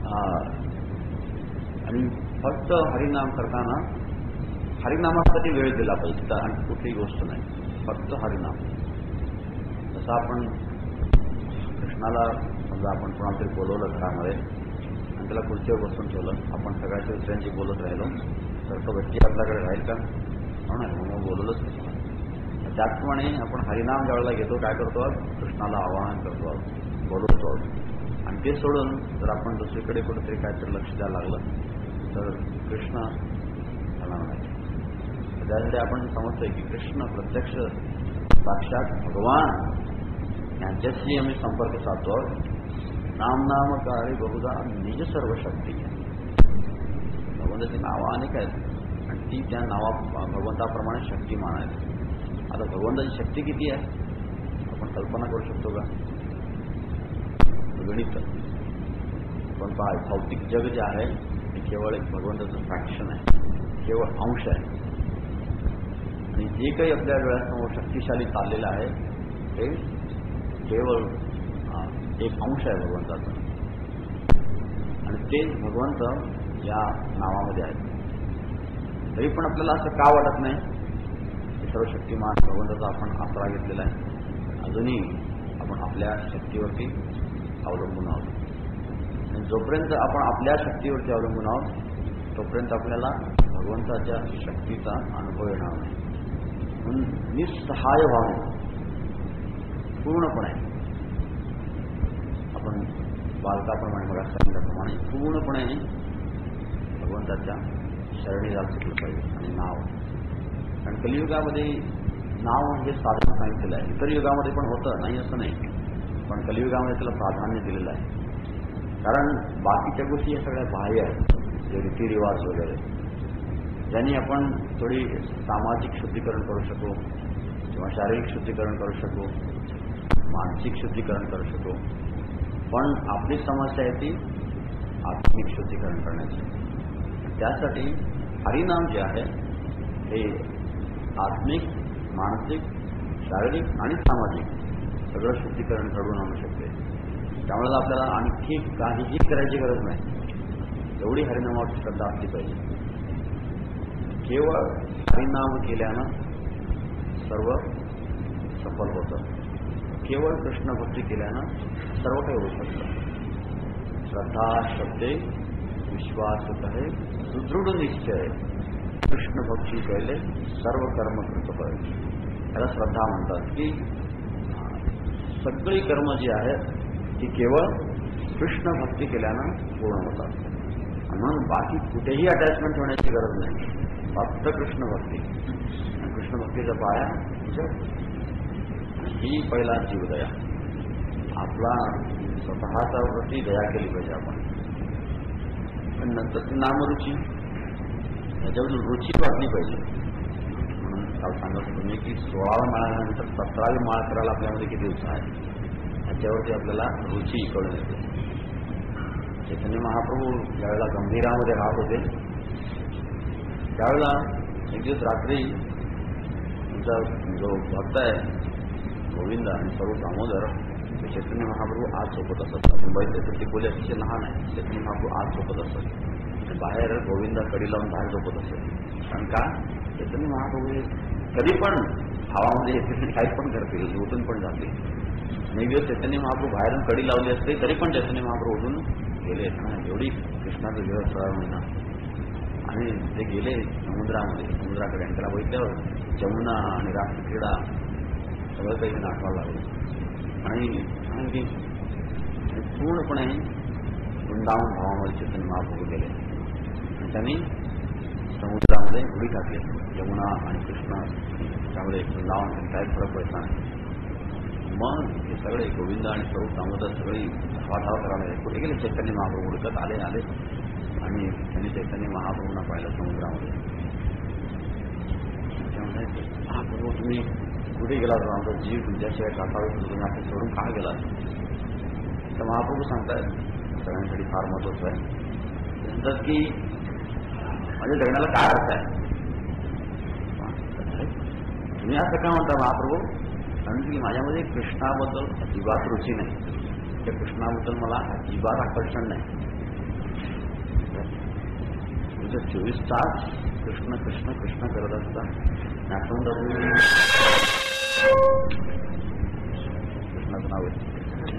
आणि फक्त हरिनाम करताना हरिनामासाठी वेळ दिला पाहिजे, तर आणि कुठलीही गोष्ट नाही, फक्त हरिनाम. जसं आपण कृष्णाला समजा आपण कोणाला तरी बोलवलं घरामध्ये आणि त्याला खुर्चीवर बसून ठेवलं, आपण सगळ्याच्या दुसऱ्यांची बोलत राहिलो तर तो व्यक्ती आपल्याकडे राहील का? नाही, मग बोलवलंच नाही. त्याचप्रमाणे आपण हरिनाम ज्यावेळेला घेतो काय करतो, कृष्णाला आवाहन करतो, बोलवतो. आणि ते सोडून जर आपण दुसरीकडे कुठेतरी काहीतरी लक्ष द्यायला लागलं तर कृष्ण होणार नाही. त्यासाठी आपण समजतोय की कृष्ण प्रत्यक्ष साक्षात भगवान यांच्याशी आम्ही संपर्क साधतो. नाम नाम कार्य बहुधा निज सर्व शक्ती. भगवंताची नावं अनेक आहेत आणि ती त्या नावा भगवंताप्रमाणे शक्तिमान आहेत. आता भगवंताची शक्ती किती आहे आपण कल्पना करू शकतो का? गणित. पण पहा, भौतिक जग जे आहे ते केवळ एक भगवंताचं फ्रॅक्शन आहे, केवळ अंश आहे. आणि जे काही आपल्या डोळ्यासमोर शक्तिशाली चाललेलं आहे ते केवळ एक अंश आहे भगवंताचा. आणि ते भगवंत या नावामध्ये आहे. तरी पण आपल्याला असं का वाटत नाही की सर्व शक्तिमान भगवंताचा आपण आसरा घेतलेला आहे? अजूनही आपण आपल्या शक्तीवरती अवलंबून आहोत. आणि जोपर्यंत आपण आपल्या शक्तीवरती अवलंबून आहोत तोपर्यंत आपल्याला भगवंताच्या शक्तीचा अनुभव येणार नाही. म्हणून निस्सहाय भावने पूर्णपणे आपण बालकाप्रमाणे मग सांगितल्याप्रमाणे पूर्णपणे भगवंताच्या शरणी जाऊ शिकलं पाहिजे. आणि नाव, कारण कलियुगामध्ये नाव हे साधन सांगितलेलं आहे. इतर युगामध्ये पण होतं, नाही असं नाही, पण कलियुगामध्ये त्याला प्राधान्य दिलेलं आहे. कारण बाकीच्या गोष्टी या सगळ्या बाह्य आहेत, जे रीतिरिवाज वगैरे, ज्यांनी आपण थोडी सामाजिक शुद्धीकरण करू शकू किंवा शारीरिक शुद्धीकरण करू शकू, मानसिक शुद्धीकरण करू शकू. पण आपली समस्या आहे ती आत्मिक शुद्धीकरण करण्याची. त्यासाठी हरिनाम जे आहे हे आत्मिक, मानसिक, शारीरिक आणि सामाजिक सगळं शुद्धीकरण घडवून आणू शकते. त्यामुळे आपल्याला आणखी काहीही करायची गरज नाही, एवढी हरिनामाची श्रद्धा असली पाहिजे. केवळ हरिनाम केल्यानं सर्व सफल होतं. केवळ कृष्ण भक्ती केल्यानं सर्व काही होऊ शकतं. श्रद्धा शब्दे विश्वास कहे सुदृढ निश्चय, कृष्ण भक्ती केले सर्व कर्म कृत फळ. त्याला श्रद्धा म्हणतात की सगळी कर्म जी आहेत ती केवळ कृष्ण भक्ती केल्यानं पूर्ण होतात. आणि म्हणून बाकी कुठेही अटॅचमेंट होण्याची गरज नाही, फक्त कृष्ण भक्ती. आणि कृष्ण भक्तीचा पाया ही पहिला जीवदया. आपला स्वतःचा वृत्ती दया केली पाहिजे आपण. पण नंतर ती नामरुची, त्याच्यावर रुची वाटली पाहिजे. म्हणून काल सांगत होतो मी की सोळाव्या माळानंतर सतरावी माळ करायला आपल्यामध्ये किती उत्साह आहे त्याच्यावरती आपल्याला रुची कळून येते. चैतन्य महाप्रभू ज्यावेळेला गंभीरामध्ये राहत होते त्यावेळेला एक दिवस रात्री तुमचा जो भक्त आहे गोविंद आणि सर्व दामोदर ते चैतन्य महाप्रभू आज झोपत असत. मुंबईत त्याचं ती बोली अतिशय लहान आहे. चैतन्य महाप्रभू आज झोपत असत, बाहेर गोविंदा कडी लावून बाहेर झोपत असत. कारण का चैतन्य महाप्रभू कधी पण हवामध्ये येतील, काही पण करतील, उठून पण जातील. एक दिवस चैतन्य महाप्रभू बाहेरून कडी लावली असते तरी पण चैतन्य महाप्रभू उठून गेले. एवढी कृष्णाचा दिवस सोळा महिना आणि ते गेले समुद्रामध्ये, समुद्राकडे. आणि त्याला बघितल्यावर जमुना आणि रासक्रीडा सगळं काही आठवायला लागलं. आणि आणखी पूर्णपणे वृंदावन भावामध्ये चैतन्य महाप्रभू गेले आणि त्यांनी समुद्रामध्ये उडी टाकली. यमुना आणि कृष्णा त्यामुळे वृंदावन काही फरक पडला नाही. मग हे सगळे गोविंद आणि स्वरूप दामोदर सगळी धावाधाव करायला लागले. कुठे गेले चैतन्य महाप्रभू? उडकत आले आले आणि त्यांनी चैतन्य महाप्रभूंना पाहिलं समुद्रामध्ये. महाप्रभू तुम्ही कुठे गेला होता? आमचा जीव तुमच्याशिवाय काठावर तुम्ही आपण सोडून का गेला? तर महाप्रभू सांगतायत सगळ्यांसाठी फार महत्वाचं आहे. म्हणतात की माझ्या जगण्याला काय अर्थ आहे? तुम्ही असं का म्हणता महाप्रभू? कारण की माझ्यामध्ये कृष्णाबद्दल अजिबात रुची नाही. त्या कृष्णाबद्दल मला अजिबात आकर्षण नाही. म्हणजे चोवीस तास कृष्ण कृष्ण कृष्ण करत असतात. आठवण कृष्णाचं नाव आहे.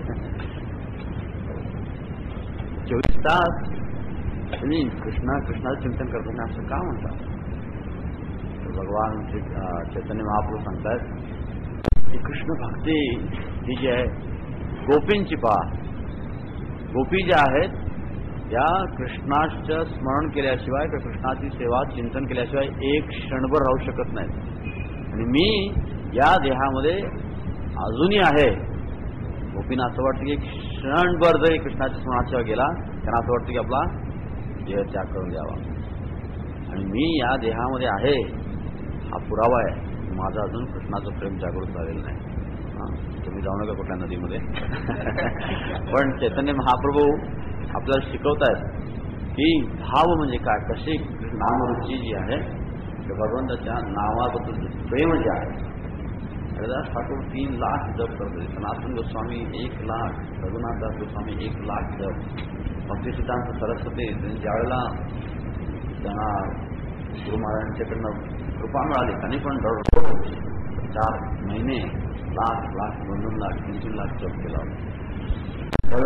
चोवीस तास तुम्ही कृष्णा कृष्णाचं चिंतन करताना असं का म्हणतात? तर भगवान श्री चैतन्य महाप्रभू सांगतात की कृष्ण भक्ती ही जी आहे गोपींची पहा. गोपी ज्या आहेत या कृष्णाचं स्मरण केल्याशिवाय किंवा कृष्णाची सेवा चिंतन केल्याशिवाय एक क्षणभर राहू शकत नाहीत. आणि मी या देहामध्ये अजूनही आहे. गोपींना असं वाटतं की क्षणभर जरी कृष्णाच्या स्मरणाशिवाय गेला त्यांना असं वाटतं की आपला देह त्याग करून द्यावा. आणि मी या देहामध्ये आहे हा पुरावा आहे. माझं अजून कृष्णाचं प्रेम जागृत झालेलं नाही. तुम्ही जाऊ नका कुठल्या नदीमध्ये. पण चैतन्य महाप्रभू आपल्याला शिकवतायत की भाव म्हणजे काय, कशी नामरुची जी आहे भगवंताच्या नावाबद्दल प्रेम जे आहे. हरिदास ठाकूर तीन लाख जप करतो. सनातन गोस्वामी एक लाख, रघुनाथदास गोस्वामी एक लाख जप, भक्तिसिद्धांत सरस्वती ज्यावेळेला त्यांना गुरु महाराजांच्याकडनं कृपा मिळाली त्यांनी पण दररोज चार महिने लाख लाख दोन दोन लाख तीन तीन लाख जप केला. तर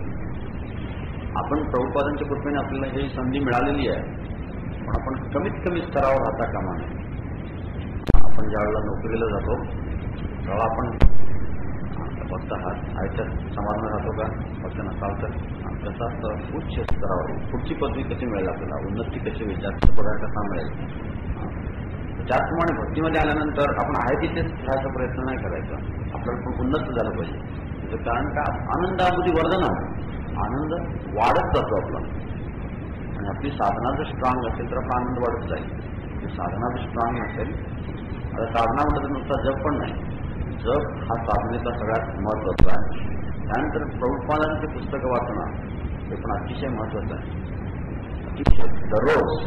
आपण प्रभुपादांच्या कृपेने आपल्याला ही संधी मिळालेली आहे. पण आपण कमीत कमी स्तरावर राहता कामा नये. आपण ज्यावेळेला नोकरीला जातो तेव्हा आपण फक्त हा आयच्या समाधान राहतो का? फक्त नसाल तर कसा असतं उच्च स्तरावर पुढची पदवी कशी मिळेल, आपल्याला उन्नती कशी होईल, जास्त पगार कसा मिळेल. त्याचप्रमाणे भक्तीमध्ये आल्यानंतर आपण आहे तिथेच राहायचा प्रयत्न नाही करायचा. आपल्याला पण उन्नत झालं पाहिजे. त्याचं कारण का? आनंदाबुद्धी वर्धन आनंद वाढत जातो आपला. आणि आपली साधना जर स्ट्रॉंग असेल तर आपला आनंद वाढत जाईल. साधना जर स्ट्रॉंग नसेल, आता साधना म्हटलं तर नुसता जप पण नाही. जप हा साधनेचा सगळ्यात महत्त्वाचा आहे. त्यानंतर प्रभुपादांची पुस्तकं वाचणं हे पण अतिशय महत्त्वाचं आहे. अतिशय दररोज.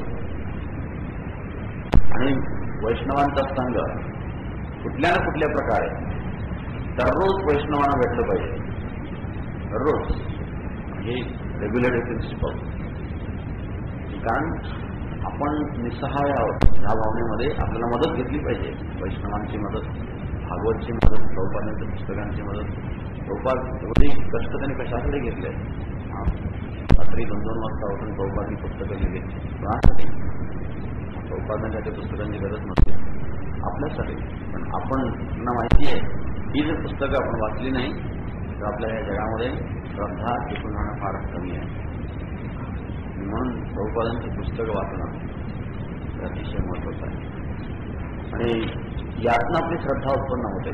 आणि वैष्णवांचा संघ कुठल्या ना कुठल्या प्रकारे दररोज वैष्णवांना भेटलं पाहिजे. दररोज हे रेग्युलेटरी प्रिन्सिपल. कारण आपण निसहाय आहोत. ह्या भावनेमध्ये आपल्याला मदत घेतली पाहिजे. वैष्णवांची मदत, भागवतची मदत, प्रभुपादांच्या पुस्तकांची मदत. प्रभुपाद एवढी कष्ट त्यांनी कशासाठी घेतले? रात्री दोन दोन वाजता उठून प्रभुपादांनी पुस्तकं लिहिली. कोणासाठी? प्रभुपादांच्या पुस्तकांची गरज नसते, आपल्यासाठी. पण आपण त्यांना माहिती आहे ही जर पुस्तकं आपण वाचली नाही तर आपल्या या जगामध्ये श्रद्धा टिकून राहणं फार कमी आहे. म्हणून प्रभुपादांची पुस्तकं वाचणं अतिशय महत्त्वाचं आहे. आणि यातनं आपली श्रद्धा उत्पन्न होते.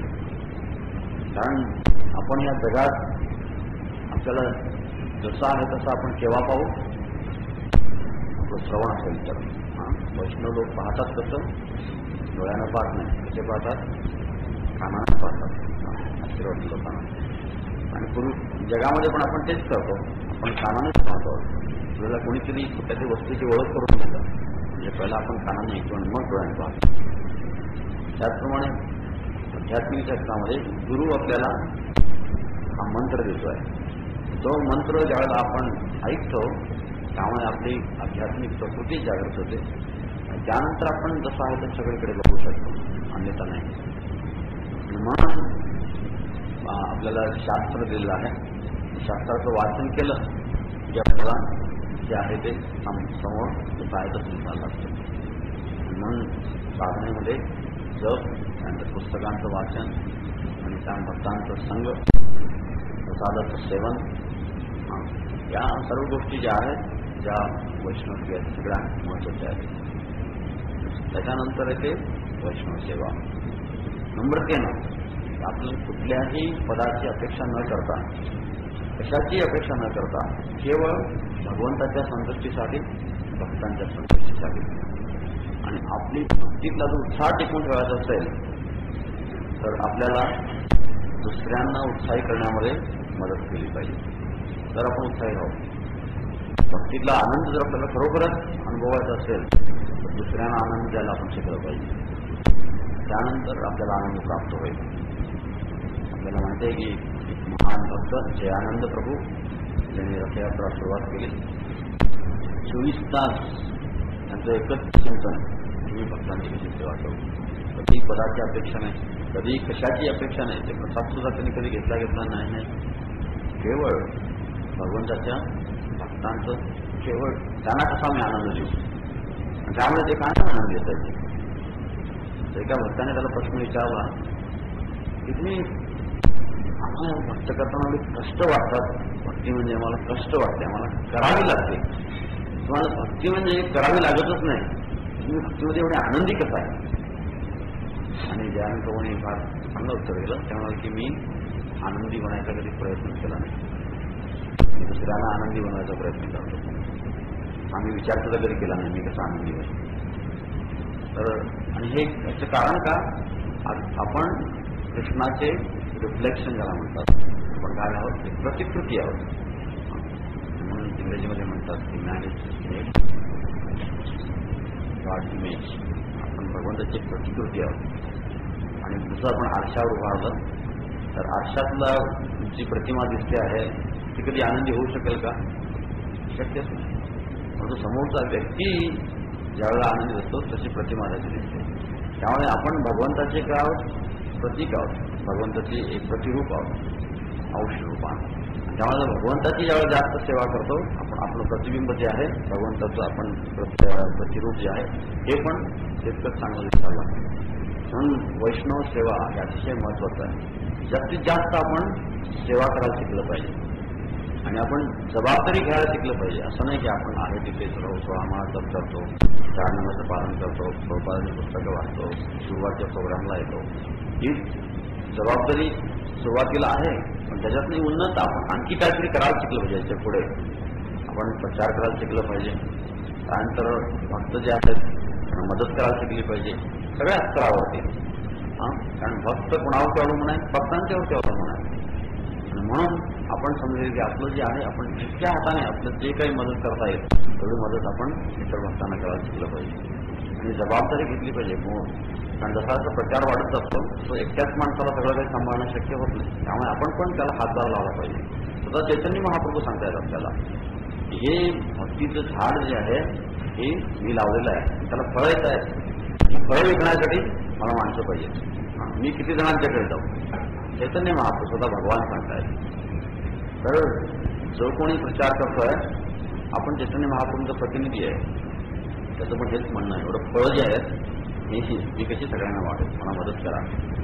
कारण आपण या जगात आपल्याला जसं आहे तसं आपण केव्हा पाहू? आपलं श्रवण असेल तर. वैष्णव लोक पाहतात कसं? डोळ्यानं पाहत नाही. कसे पाहतात? कानानं पाहतात. आशीर्वाद लोकांना. आणि पूर्वी जगामध्ये पण आपण तेच करतो. आपण कानानेच पाहतो. आपल्याला कोणीतरी कुठल्यातरी वस्तूची ओळख करून देतात. म्हणजे पहिला आपण कानाने ऐकतो आणि मग डोळ्याने पाहतो. त्याचप्रमाणे आध्यात्मिक चक्रामध्ये गुरु आपल्याला हा मंत्र देतोय. तो मंत्र ज्यावेळेला आपण ऐकतो त्यामुळे आपली आध्यात्मिक प्रकृती जागृत होते. त्यानंतर आपण जसं आहे तर सगळीकडे बघू शकतो, अन्यथा नाही. म्हणून आपल्याला शास्त्र दिलेलं आहे. शास्त्राचं वाचन केलं की आपल्याला जे आहे ते समोर जसं आहे तसं दिसायला लागतं. म्हणून साधनेमध्ये जप, त्यानंतर पुस्तकांचं वाचन आणि त्या भक्तांचं संग, प्रसादाचं सेवन, या सर्व गोष्टी ज्या आहेत ज्या वैष्णव आहेत सगळ्या महत्त्वाच्या आहेत. त्याच्यानंतर येते वैष्णव सेवा. नंबर तीन, आपल्याला कुठल्याही पदाची अपेक्षा न करता, कशाची अपेक्षा न करता केवळ भगवंताच्या संतुष्टीसाठी, भक्तांच्या संतुष्टीसाठी. आणि आपली भक्तीतला जो उत्साह टिकून ठेवायचा असेल तर आपल्याला दुसऱ्यांना उत्साही करण्यामध्ये मदत केली पाहिजे. तर आपण उत्साही राहू. भक्तीतला आनंद जर आपल्याला खरोखरच अनुभवायचा असेल तर दुसऱ्यांना आनंद द्यायला आपण शिकलं पाहिजे. त्यानंतर आपल्याला आनंद प्राप्त होईल. आपल्याला माहिती आहे की एक महान भक्त जयानंद प्रभू ज्यांनी रथयात्रा सुरुवात केली, चोवीस तास त्यांचं एकच चिंतन, तुम्ही भक्तांची कशी सेवा करू. कधी पदाची अपेक्षा नाही, कधी कशाची अपेक्षा नाही. ते प्रसाद सुद्धा त्यांनी कधी घेतला घेतला नाही नाही केवळ भगवंताच्या भक्तांचं, केवळ त्यांना कसा मी आनंद देऊ. त्यामुळे ते काय आनंद देत आहेत. एका भक्ताने त्याला प्रश्न विचारला की तुम्ही आम्हाला भक्त करताना कष्ट वाटतात, भक्ती म्हणजे आम्हाला कष्ट वाटते, आम्हाला करावी लागते, तुम्हाला भक्ती म्हणजे करावी लागतच नाही, तुम्ही भक्तीमध्ये एवढे आनंदी कसा आहे. आणि जयानंद प्रभूंनी फार चांगलं उत्तर दिलं. ते म्हणाले की मी आनंदी बनायचा कधी प्रयत्न केला नाही, दुसऱ्यांना आनंदी बनवायचा प्रयत्न करतो. आम्ही विचार सुद्धा कधी केला नाही मी कसा आनंदी बनेल. तर आणि हे याचं कारण का, आपण कृष्णाचे रिफ्लेक्शन ज्याला म्हणतात, आपण काय आहोत, एक प्रतिकृती आहोत. म्हणून इंग्रजीमध्ये म्हणतात की मॅन इज गॉड इमेज, आपण भगवंताची प्रतिकृती आहोत. आणि जसं आपण आरशावर उभारलं तर आरशातला जी प्रतिमा दिसते आहे ती कधी आनंदी होऊ शकेल का? शक्यच नाही. परंतु समोरचा व्यक्ती ज्यावेळेला आनंदी असतो तशी प्रतिमा त्याची दिसते. त्यामुळे आपण भगवंताचे काय आहोत, प्रतीक आहोत, भगवंताची एक प्रतिरूप आहोत, अंश रूपान. त्यामुळे भगवंताची ज्यावेळेला जास्त सेवा करतो आपण, आपलं प्रतिबिंब जे आहे भगवंताचं, आपण प्रतिरूप जे आहे हे पण तितकंच चांगलं दिसायला लागतं. म्हणून वैष्णव सेवा हे अतिशय महत्वाचं आहे. जास्तीत जास्त आपण सेवा करायला शिकलं पाहिजे आणि आपण जबाबदारी घ्यायला शिकलं पाहिजे. असं नाही की आपण आहे तिथेच राहू, सोळा माळा जप करतो, चार नियमाचं पालन करतो, प्रभुपादांची पुस्तकं वाचतो, सुरुवातीच्या प्रोग्रामला येतो. ही जबाबदारी सुरुवातीला आहे, पण त्याच्यातली उन्नत आपण आणखी काहीतरी करायला शिकलं पाहिजे. याच्या पुढे आपण प्रचार करायला शिकलं पाहिजे. त्यानंतर भक्त जे आहेत त्यांना मदत करायला शिकली पाहिजे सगळ्या स्तरावरती. हां, कारण भक्त कोणावरती अवलंबून आहे, भक्तांच्यावरती अवलंबून आहे. आणि म्हणून आपण समजेल की आपलं जे आहे, आपण जितक्या हाताने आपलं जे काही मदत करता येईल तेवढी मदत आपण इतर भक्तांना करायला शिकलं पाहिजे आणि जबाबदारी घेतली पाहिजे. कारण जसा जसा प्रचार वाढत असतो तो एकट्याच माणसाला सगळं काही सांभाळणं शक्य होत नाही. त्यामुळे आपण पण त्याला हातभार लावला पाहिजे. स्वतः चैतन्य महाप्रभू सांगतायत आपल्याला हे भक्तीचं झाड जे आहे हे मी लावलेलं आहे, त्याला फळं येत आहे, ही फळं विकण्यासाठी मला माणसं पाहिजे. मी किती जणांच्याकडे जाऊ? चैतन्य महाप्रभू स्वतः भगवान सांगतायत. तर जो कोणी प्रचार करतोय आपण चैतन्य महाप्रभूंचा प्रतिनिधी आहे, त्याचं पण हेच म्हणणं आहे, एवढं फळं जे आहेत ही मी कशी सगळ्यांना वाटेल, मला मदत करा.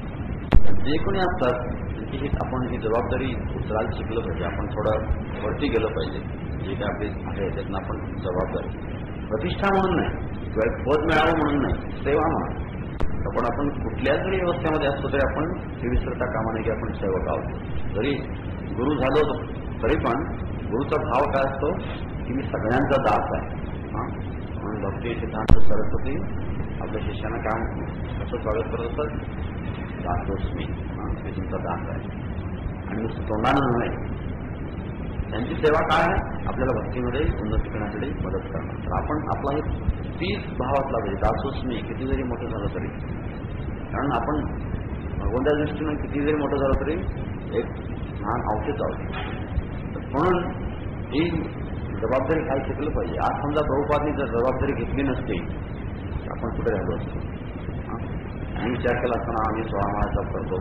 जे कोणी असतात त्यांची ही आपण ही जबाबदारी उचलायला शिकलं पाहिजे. आपण थोडं वरती गेलं पाहिजे. जे काय आपले आहे त्यातनं आपण जबाबदारी, प्रतिष्ठा म्हणून नाही किंवा एक पद मिळावं म्हणून नाही, सेवा म्हणून. पण आपण कुठल्याच जरी अवस्थेमध्ये असतो तरी आपण हे विसरता कामा नये की आपण सेवक आहोत. जरी गुरु झालो तरी पण गुरुचा भाव काय असतो की मी सगळ्यांचा दास आहे. हां, म्हणून भक्ती सिद्धांत सरस्वती आपल्या शिष्यांना काम कसं स्वागत करत असतात, दासोस्मी, हां मी तुमचा दास आहे. आणि नुसतं तोंडानं नव्हे, त्यांची सेवा काय आहे, आपल्याला भक्तीमध्ये उन्नती करण्यासाठी मदत करणं. तर आपण आपला हे तीच भाव असला पाहिजे, दासोस्मी, किती जरी मोठं झालं तरी. कारण आपण भगवंताच्या दृष्टीनं किती जरी मोठं झालं तरी एक लहान औषध आहोत. म्हणून ही जबाबदारी काय शिकलं पाहिजे. आज समजा प्रभुपादांनी जर जबाबदारी घेतली नसती आपण कुठे राहिलो असतो. आम्ही विचार केला असताना आम्ही सोळा माळा जप करतो,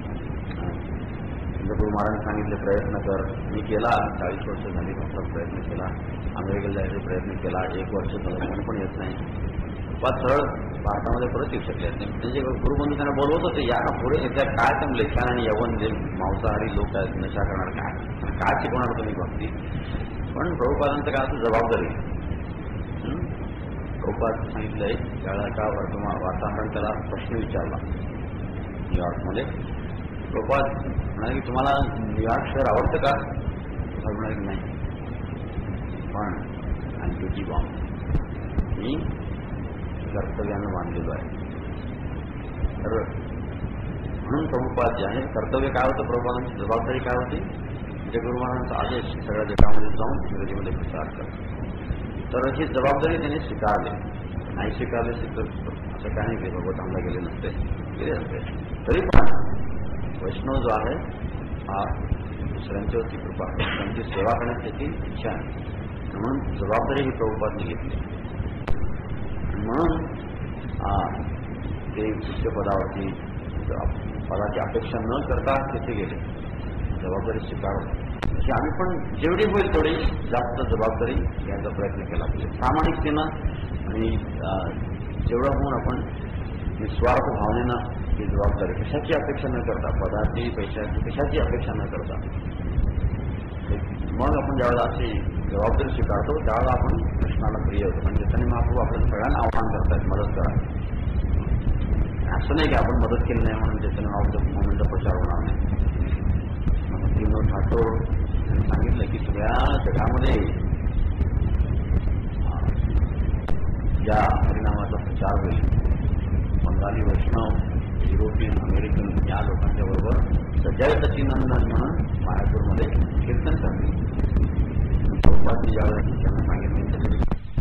गुरु महाराजांनी सांगितले प्रयत्न कर, मी केला, चाळीस वर्ष झाली मोठा प्रयत्न केला, अमेरिकेला जायचा प्रयत्न केला, एक वर्ष झालं पण येत नाही. पाच सरळ भारतामध्ये परत येऊ शकले नाही. म्हणजे गुरुबंधू त्यांना बोलवत होते, या ना पुढे येत्या काय ते लेखान आणि यवन जे मांसाहारी लोक आहेत, नशा करणार काय काय शिकवणार तुम्ही भक्ती. पण प्रभुपादांचं काय असं जबाबदारी. प्रभुपाद सांगितलंय त्यावेळेला एका वर्तमान वार्ताहरानं त्याला प्रश्न विचारला न्यूयॉर्कमध्ये. प्रभुपाद म्हणाले की तुम्हाला न्यूयॉर्क शहर आवडतं का? म्हणाले की नाही, पण आणि तुझी बॉम्ब मी कर्तव्यानं बांधलेलो आहे. तर म्हणून प्रभुपाद जे आहे कर्तव्य काय होतं, प्रभुपादांची जबाबदारी काय होती, म्हणजे गुरु महाराजांचा आदेश सगळ्या जगामध्ये जाऊन इंग्रजीमध्ये प्रचार कर. तर ही जबाबदारी त्यांनी स्वीकारली. नाही स्वीकारली तर असं काही नाही की भगवत आमला गेले नसते, गेले असते. तरी पण वैष्णव जो आहे हा दुसऱ्यांच्यावरती कृपा आहे, त्यांची सेवा करण्याची त्याची इच्छा आहे. म्हणून जबाबदारी ही प्रभुपादने घेतली. म्हणून ते उच्च पदावरती पदाची अपेक्षा न करता तिथे गेले, जबाबदारी स्वीकारली. अशी आम्ही पण जेवढी होईल तेवढी जास्त जबाबदारी घ्यायचा प्रयत्न केला पाहिजे प्रामाणिकतेनं. आणि जेवढं होऊन आपण निस्वार्थ भावनेनं ही जबाबदारी कशाची अपेक्षा न करता, पदाची पैशाची कशाची अपेक्षा न करता, मग आपण ज्यावेळेला अशी जबाबदारी स्वीकारतो त्यावेळेला आपण कृष्णाला प्रिय होतो. म्हणजे चैतन्य महाप्रभू आपल्याला सगळ्यांना आव्हान करतात मदत करा. असं नाही की आपण मदत केली नाही म्हणून चैतन्य महाप्रभू मोमेंटचा प्रचार होणार नाही. विनोद ठाकूर यांनी सांगितलं की सगळ्या जगामध्ये ज्या हरिनामाचा प्रचार होईल, बंगाली वैष्णव, युरोपियन, अमेरिकन या लोकांच्या बरोबर सजय सचिनंदन म्हणून मायापूरमध्ये कीर्तन करतील. प्रभुपादांनी ज्यावेळेला त्यांना सांगितलं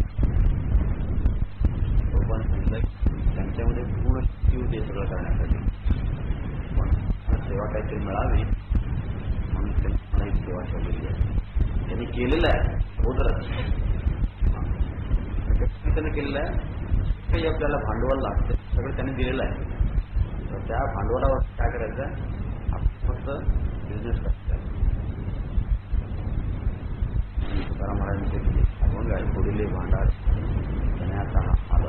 प्रभुपादांनी सांगितलं त्यांच्यामध्ये पूर्ण शक्ती होती सगळं करण्यासाठी, पण सेवा काहीतरी मिळावी म्हणून त्यांनी सेवा ठेवलेली आहे. त्यांनी केलेलं आहे होतच त्याने केलेलं आहे. काही आपल्याला भांडवल लागतं सगळं त्यांनी दिलेलं आहे. तर त्या भांडवलावर काय करायचं आहे, आपण फक्त बिझनेस करायचा. तुकाराम महाराजांचे अभंग आहे, पुढील भांडार आता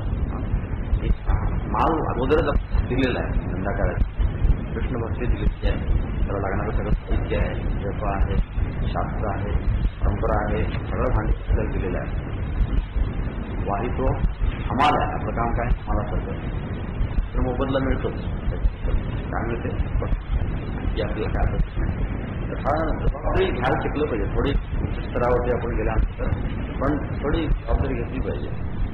माल अगोदरच दिलेला आहे धंदा करायचा. कृष्ण भक्ती दिलेली आहे, त्याला लागणारं सगळं साहित्य आहे, जप आहे, शास्त्र आहे, परंपरा आहे, सगळं भांडवल दिलेलं आहे. वाही तो आम्हाला आहे, आपलं काम काय मला सगळं तर मोबदला मिळतोच. काय मिळते की आपल्याला काय अपेक्षा नाही. तर हा जबाबदारी घ्यायला शिकलं पाहिजे. थोडी उच्च स्तरावरती आपण गेल्यानंतर पण थोडी जबाबदारी घेतली पाहिजे.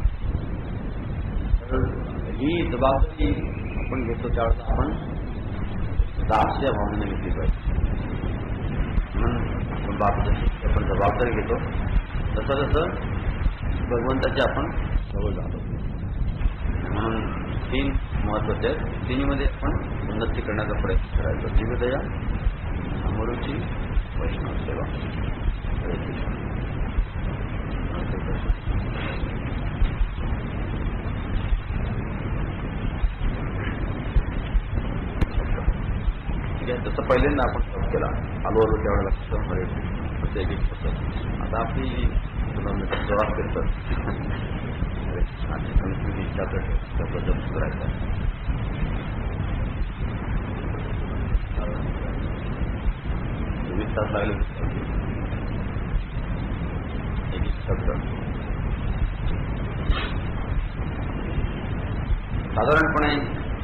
तर ही जबाबदारी आपण घेतो त्यावेळेस आपण दास या भावनेने घेतली पाहिजे. म्हणून आपण बाप जशी आपण जबाबदारी घेतो तसं तसं भगवंताची आपण जवळ जातो. म्हणून तीन महत्वाचे आहेत. तिन्हीमध्ये आपण उन्नती करण्याचा प्रयत्न करायचा. जीवदया, समरुची, वैष्णव सेवा. ठीक आहे. जसं पहिल्यांदा आपण जप केला आलो आलो त्यावेळेला हरे प्रत्येक एक पद्धत. आता आपली जबाब करतात संस्कृती इच्छा करतो जप करायचा. वीस तास लागले एक शब्द साधारणपणे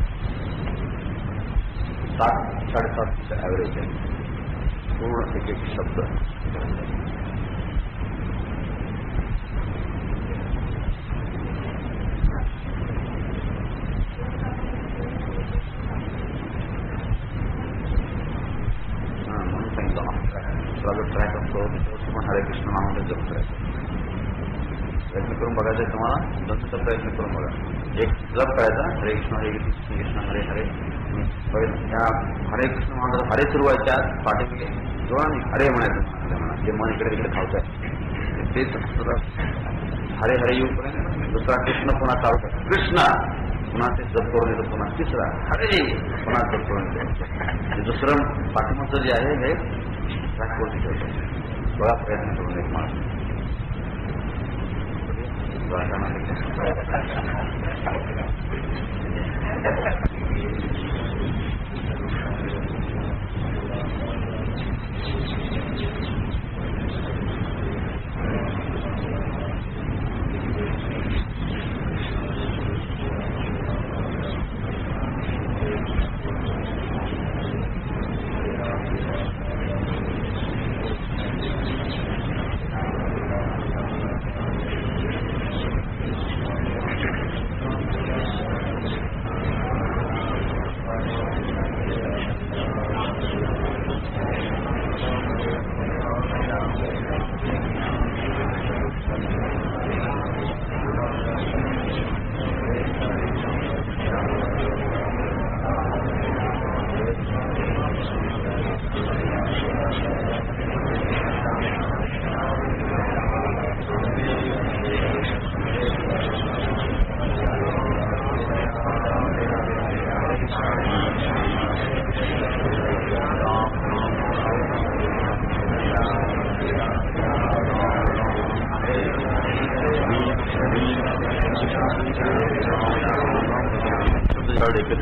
सात साडेसातचं ॲव्हरेज आहे पूर्ण एक एक शब्द. ट्रॅक असतो त्याच्यावरती पण हरे कृष्ण नावामध्ये जप करायचं. प्रयत्न करून बघायचं तुम्हाला, जपचा प्रयत्न करून बघा. एक जप करायचा हरे कृष्ण हरे कृष्ण कृष्ण हरे हरे. त्या हरे कृष्ण म्हणा हरे सुरू व्हायच्या पाठी जोराने हरे म्हणायचं म्हणा, जे मन इकडे तिकडे खावतं तेच हरे हरे येऊपर्यंत दुसरा कृष्ण पुन्हा चालू करतो, कृष्ण पुन्हा ते जप करून येतो, पुन्हा तिसरा हरे पुन्हा जप करून येतो. दुसरं पाठीमागचं जे आहे हे ट्रॅकवरती ठेवतो. बघा प्रयत्न करून एक माणूस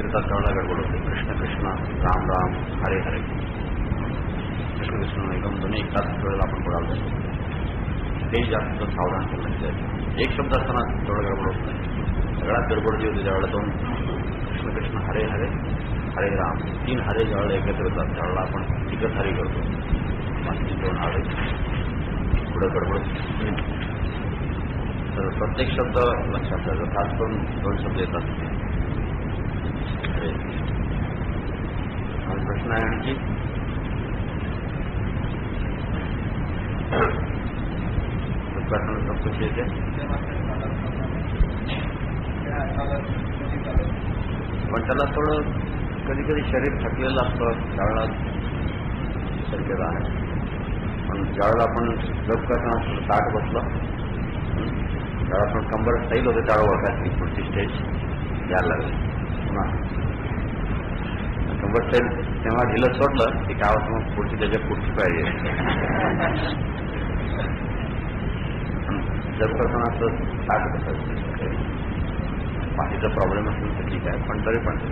फिरतात त्यावेळेला गडबड होते. कृष्ण कृष्ण राम राम हरे हरे, कृष्ण कृष्ण एकदम दोन्ही एकाच वेळेला आपण बोलायला जातो. ते जास्त सावधान केलं पाहिजे. एक शब्द असताना तेवढं गडबड होत नाही. सगळ्यात गडबड जी होती त्यावेळेला दोन कृष्ण कृष्ण हरे हरे हरे राम, तीन हरे ज्यावेळेला एकत्र होतात त्यावेळेला आपण तिकट हरी करतो. बाकी दोन हरे पुढे गडबड. तर प्रत्येक शब्द लक्षात ठेवायचा. खास करून दोन शब्द येतात. अरे प्रश्न आहे आणखी? कशी येते? पण त्याला थोडं कधी कधी शरीर थकलेलं असतं त्यावेळेला शक्यता आहे. पण ज्यावेळेला आपण जप करताना ताट बसलं त्यावेळेला आपण कंबर सैल होते त्यावेळेला ओळखायची पुढची स्टेज द्यायला लागली. पुन्हा कंबर सैल तेव्हा ढिलं सोडलं की काय होतं मग पुढची त्याच्या पुढची पाहिजे. जप करताना असं ताट बसायचं. पाठीचा प्रॉब्लेम असेल तर ठीक आहे, पण तरी पण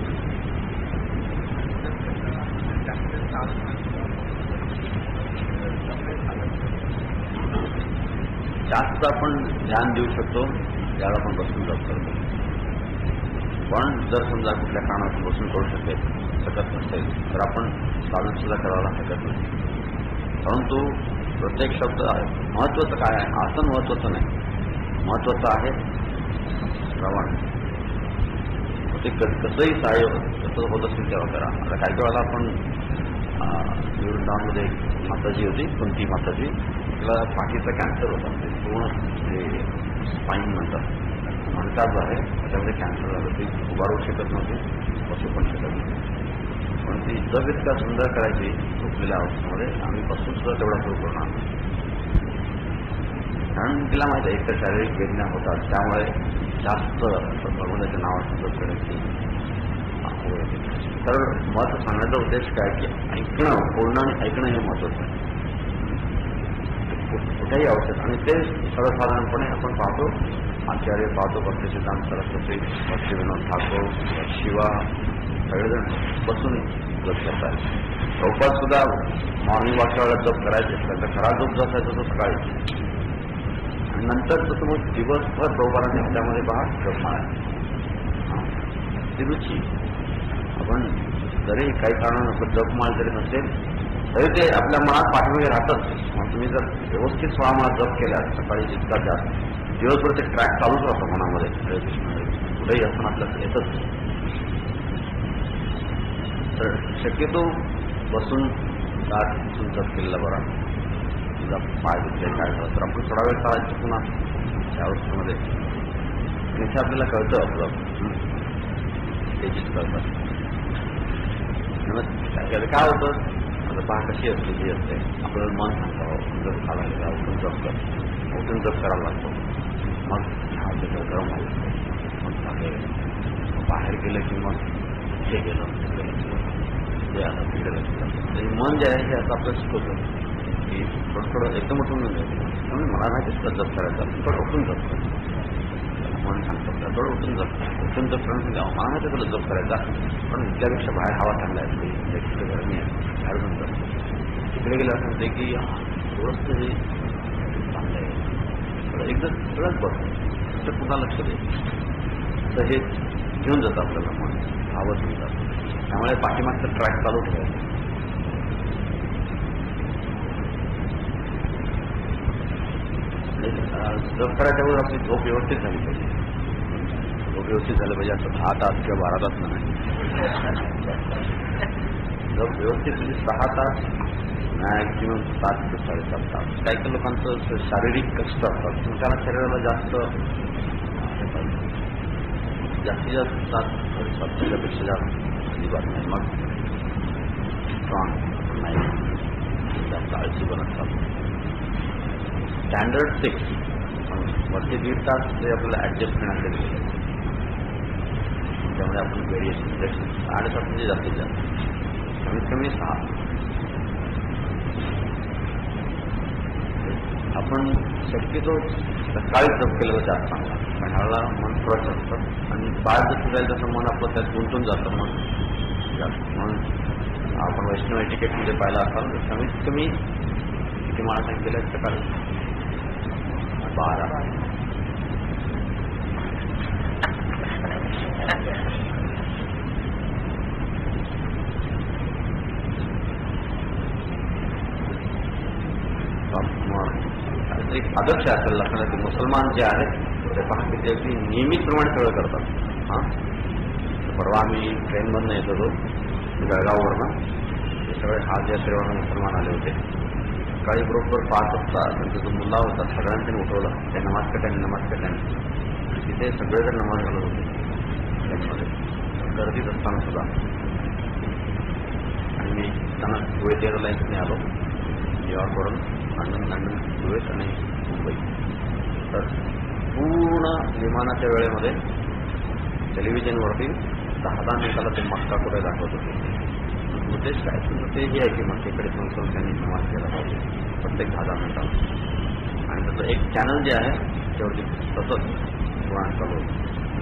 जास्त आपण ध्यान देऊ शकतो ज्यावेळेला आपण बसून जप करतो. पण जर समजा कुठल्या कारणातून बसून करू शकेल शकत नसेल तर आपण चालून सुद्धा करायला हरकत नाही. परंतु प्रत्येक शब्द महत्वाचं काय आहे? आसन महत्वाचं नाही, महत्वाचं आहे श्रवण. ते कसंही सहाय्य कसं होत असेल तेव्हा करा. आता काही वेळेला आपण वृंदावनमध्ये एक माताजी होती, कुंती माताजी, तिला पाठीचा कॅन्सर होता. ते पूर्ण ते स्पाईन म्हणतात म्हणतात आहे त्याच्यामध्ये कॅन्सर झालं. ती उभारू शकत नव्हती, बसू पण शकत नव्हती. पण ती जग इतका सुंदर करायची झोपलेल्या अवस्थेमध्ये, आम्ही बसून सुद्धा तेवढा सुरू करणार. कारण तिला माहिती आहे एक तर शारीरिक वेदना होतात, त्यामुळे जास्त भगवंताच्या नावाचं जप करायची. तर महत्व सांगण्याचा उद्देश काय की ऐकणं, बोलणं आणि ऐकणं हे महत्वाचं आहे कुठेही आवश्यक. आणि ते सर्वसाधारणपणे आपण पाहतो, आचार्य पाहतो, भक्ती सिद्धांत सरस्वती, भक्ती विनोद ठाकूर, शिवा सगळेजण बसून जप करतात. प्रभुपाद सुद्धा मॉर्निंग वॉकच्या वेळेला जप करायचे. त्याचा खरा जप जो असायचा तो सकाळी, आणि नंतर तसं मग दिवसभर प्रभुपादांनी त्यामध्ये पहा जपमाळ ती रुची. आपण जरी काही कारणानं जपमाळ जरी नसेल तरी ते आपल्या मनात पाठीमागे राहतच. मग तुम्ही जर व्यवस्थित सोळा माळ जप केल्या सकाळी जितका जास्त, दिवसभर ते ट्रॅक चालूच राहतं मनामध्ये. कुठेही असताना आपल्याला येतच. तर शक्यतो बसून ताट बसून जप केलेला बरा. तुझा पाय दुखले काय झालं तर आपण थोडा वेळ चालायचं पुन्हा त्या अवस्थेमध्ये. इथे आपल्याला कळतं आपलं तेजीच कळतात. काय होतं आता पहा कशी असते जी असते, आपल्याला मन सांगतं जप खायला गेला उठून जप कर, उठून जप करायला लागतो. मग हात गरम व्हायला, मग मागे बाहेर गेलं की मग हे गेलं ते आलं तिकडे लक्षात. मन जे आहे हे असं आपल्याला शिकवतं की थोडं थोडं एकदम उठून म्हणून मला नाही तिथलं जप करायचं, थोडं उठून जप करायचं. मन सांगतं थोडं उठून जप उठून जप करणं द्यावं. मला नाही तुला जप करायचा, पण इतक्यापेक्षा बाहेर हवा चांगला आहे, तिकडे गरमी आहे, बाहेर पण जप. तिकडे गेलं असं होते की थोडंसं हे चांगलं आहे, एकदा सगळंच बघ तर पुन्हा लक्ष दे. तर हे घेऊन जातं आपल्याला मन, हवं घेऊन जातं. त्यामुळे पाठीमागचं ट्रॅक चालू ठेवायचं. जप करायच्या वेळेस आपली झोप व्यवस्थित झाली पाहिजे. झोप व्यवस्थित झालं पाहिजे. असं दहा तास किंवा बारा तास नाही. झोप व्यवस्थित म्हणजे सहा तास मॅक्सिमम सात ते साडेसात तास. काही काही लोकांचं शारीरिक कष्ट असतात, त्यांना शरीराला जास्त जास्तीत जास्त सात साडेसात त्याच्यापेक्षा जास्त अजिबात नाही. मग स्ट्रॉंग नाही, जास्त आळशी बनत. स्टँडर्ड सिक्स वरचे दीड तास ते आपल्याला ऍडजस्ट करण्यासाठी गेले. त्यामुळे आपण व्हेरिएशन साडेसात म्हणजे जास्तीत जास्त कमीत कमी सहा. आपण शक्यतो सकाळी जप केलं जास्त चांगला, कारण त्यावेळेला मन फ्रेश असतं आणि बाळ जसं जाईल तसं मन आपलं त्यात गुंतून जातं. मग म्हणून आपण वैष्णव एटिकेटमध्ये पाहिला असाल तर कमीत कमी किती मला सांगितलेलं सकाळी बारा एक आदर्श आहे आपल्याला लक्षात की मुसलमान जे आहेत ते पहा की ते अगदी नियमितप्रमाणे सगळं करतात. हां परवा आम्ही ट्रेनमधनं येत होतो बेळगाववरनं, ते सगळे हाज यात्रेवरनं मुसलमान आले होते. सकाळी बरोबर पाच वाजता त्यांचा जो मुलगा होता सगळ्यांनी उठवला, ते नमाज कटाने नमाज कटाने तिथे सगळेजण नमाज घालत होते ट्रेनमध्ये गर्दीत असताना सुद्धा. आणि मी त्यांना कुवेत एअरलाईन्सने आलो न्यूयॉर्कवरून लंडन लंडन कुवेत आणि मुंबई. तर पूर्ण विमानाच्या वेळेमध्ये टेलिव्हिजनवरती दहा दहा मिनिटाला ते मक्का कुठे दाखवत होते. उद्देश काय तुमचं ते हे आहे की मक्केकडे जाऊन त्यांनी नमाज केला पाहिजे प्रत्येक दहा दहा मिनिटाला. आणि त्याचं एक चॅनल जे आहे त्यावरती सतत पुराण चालू होतं.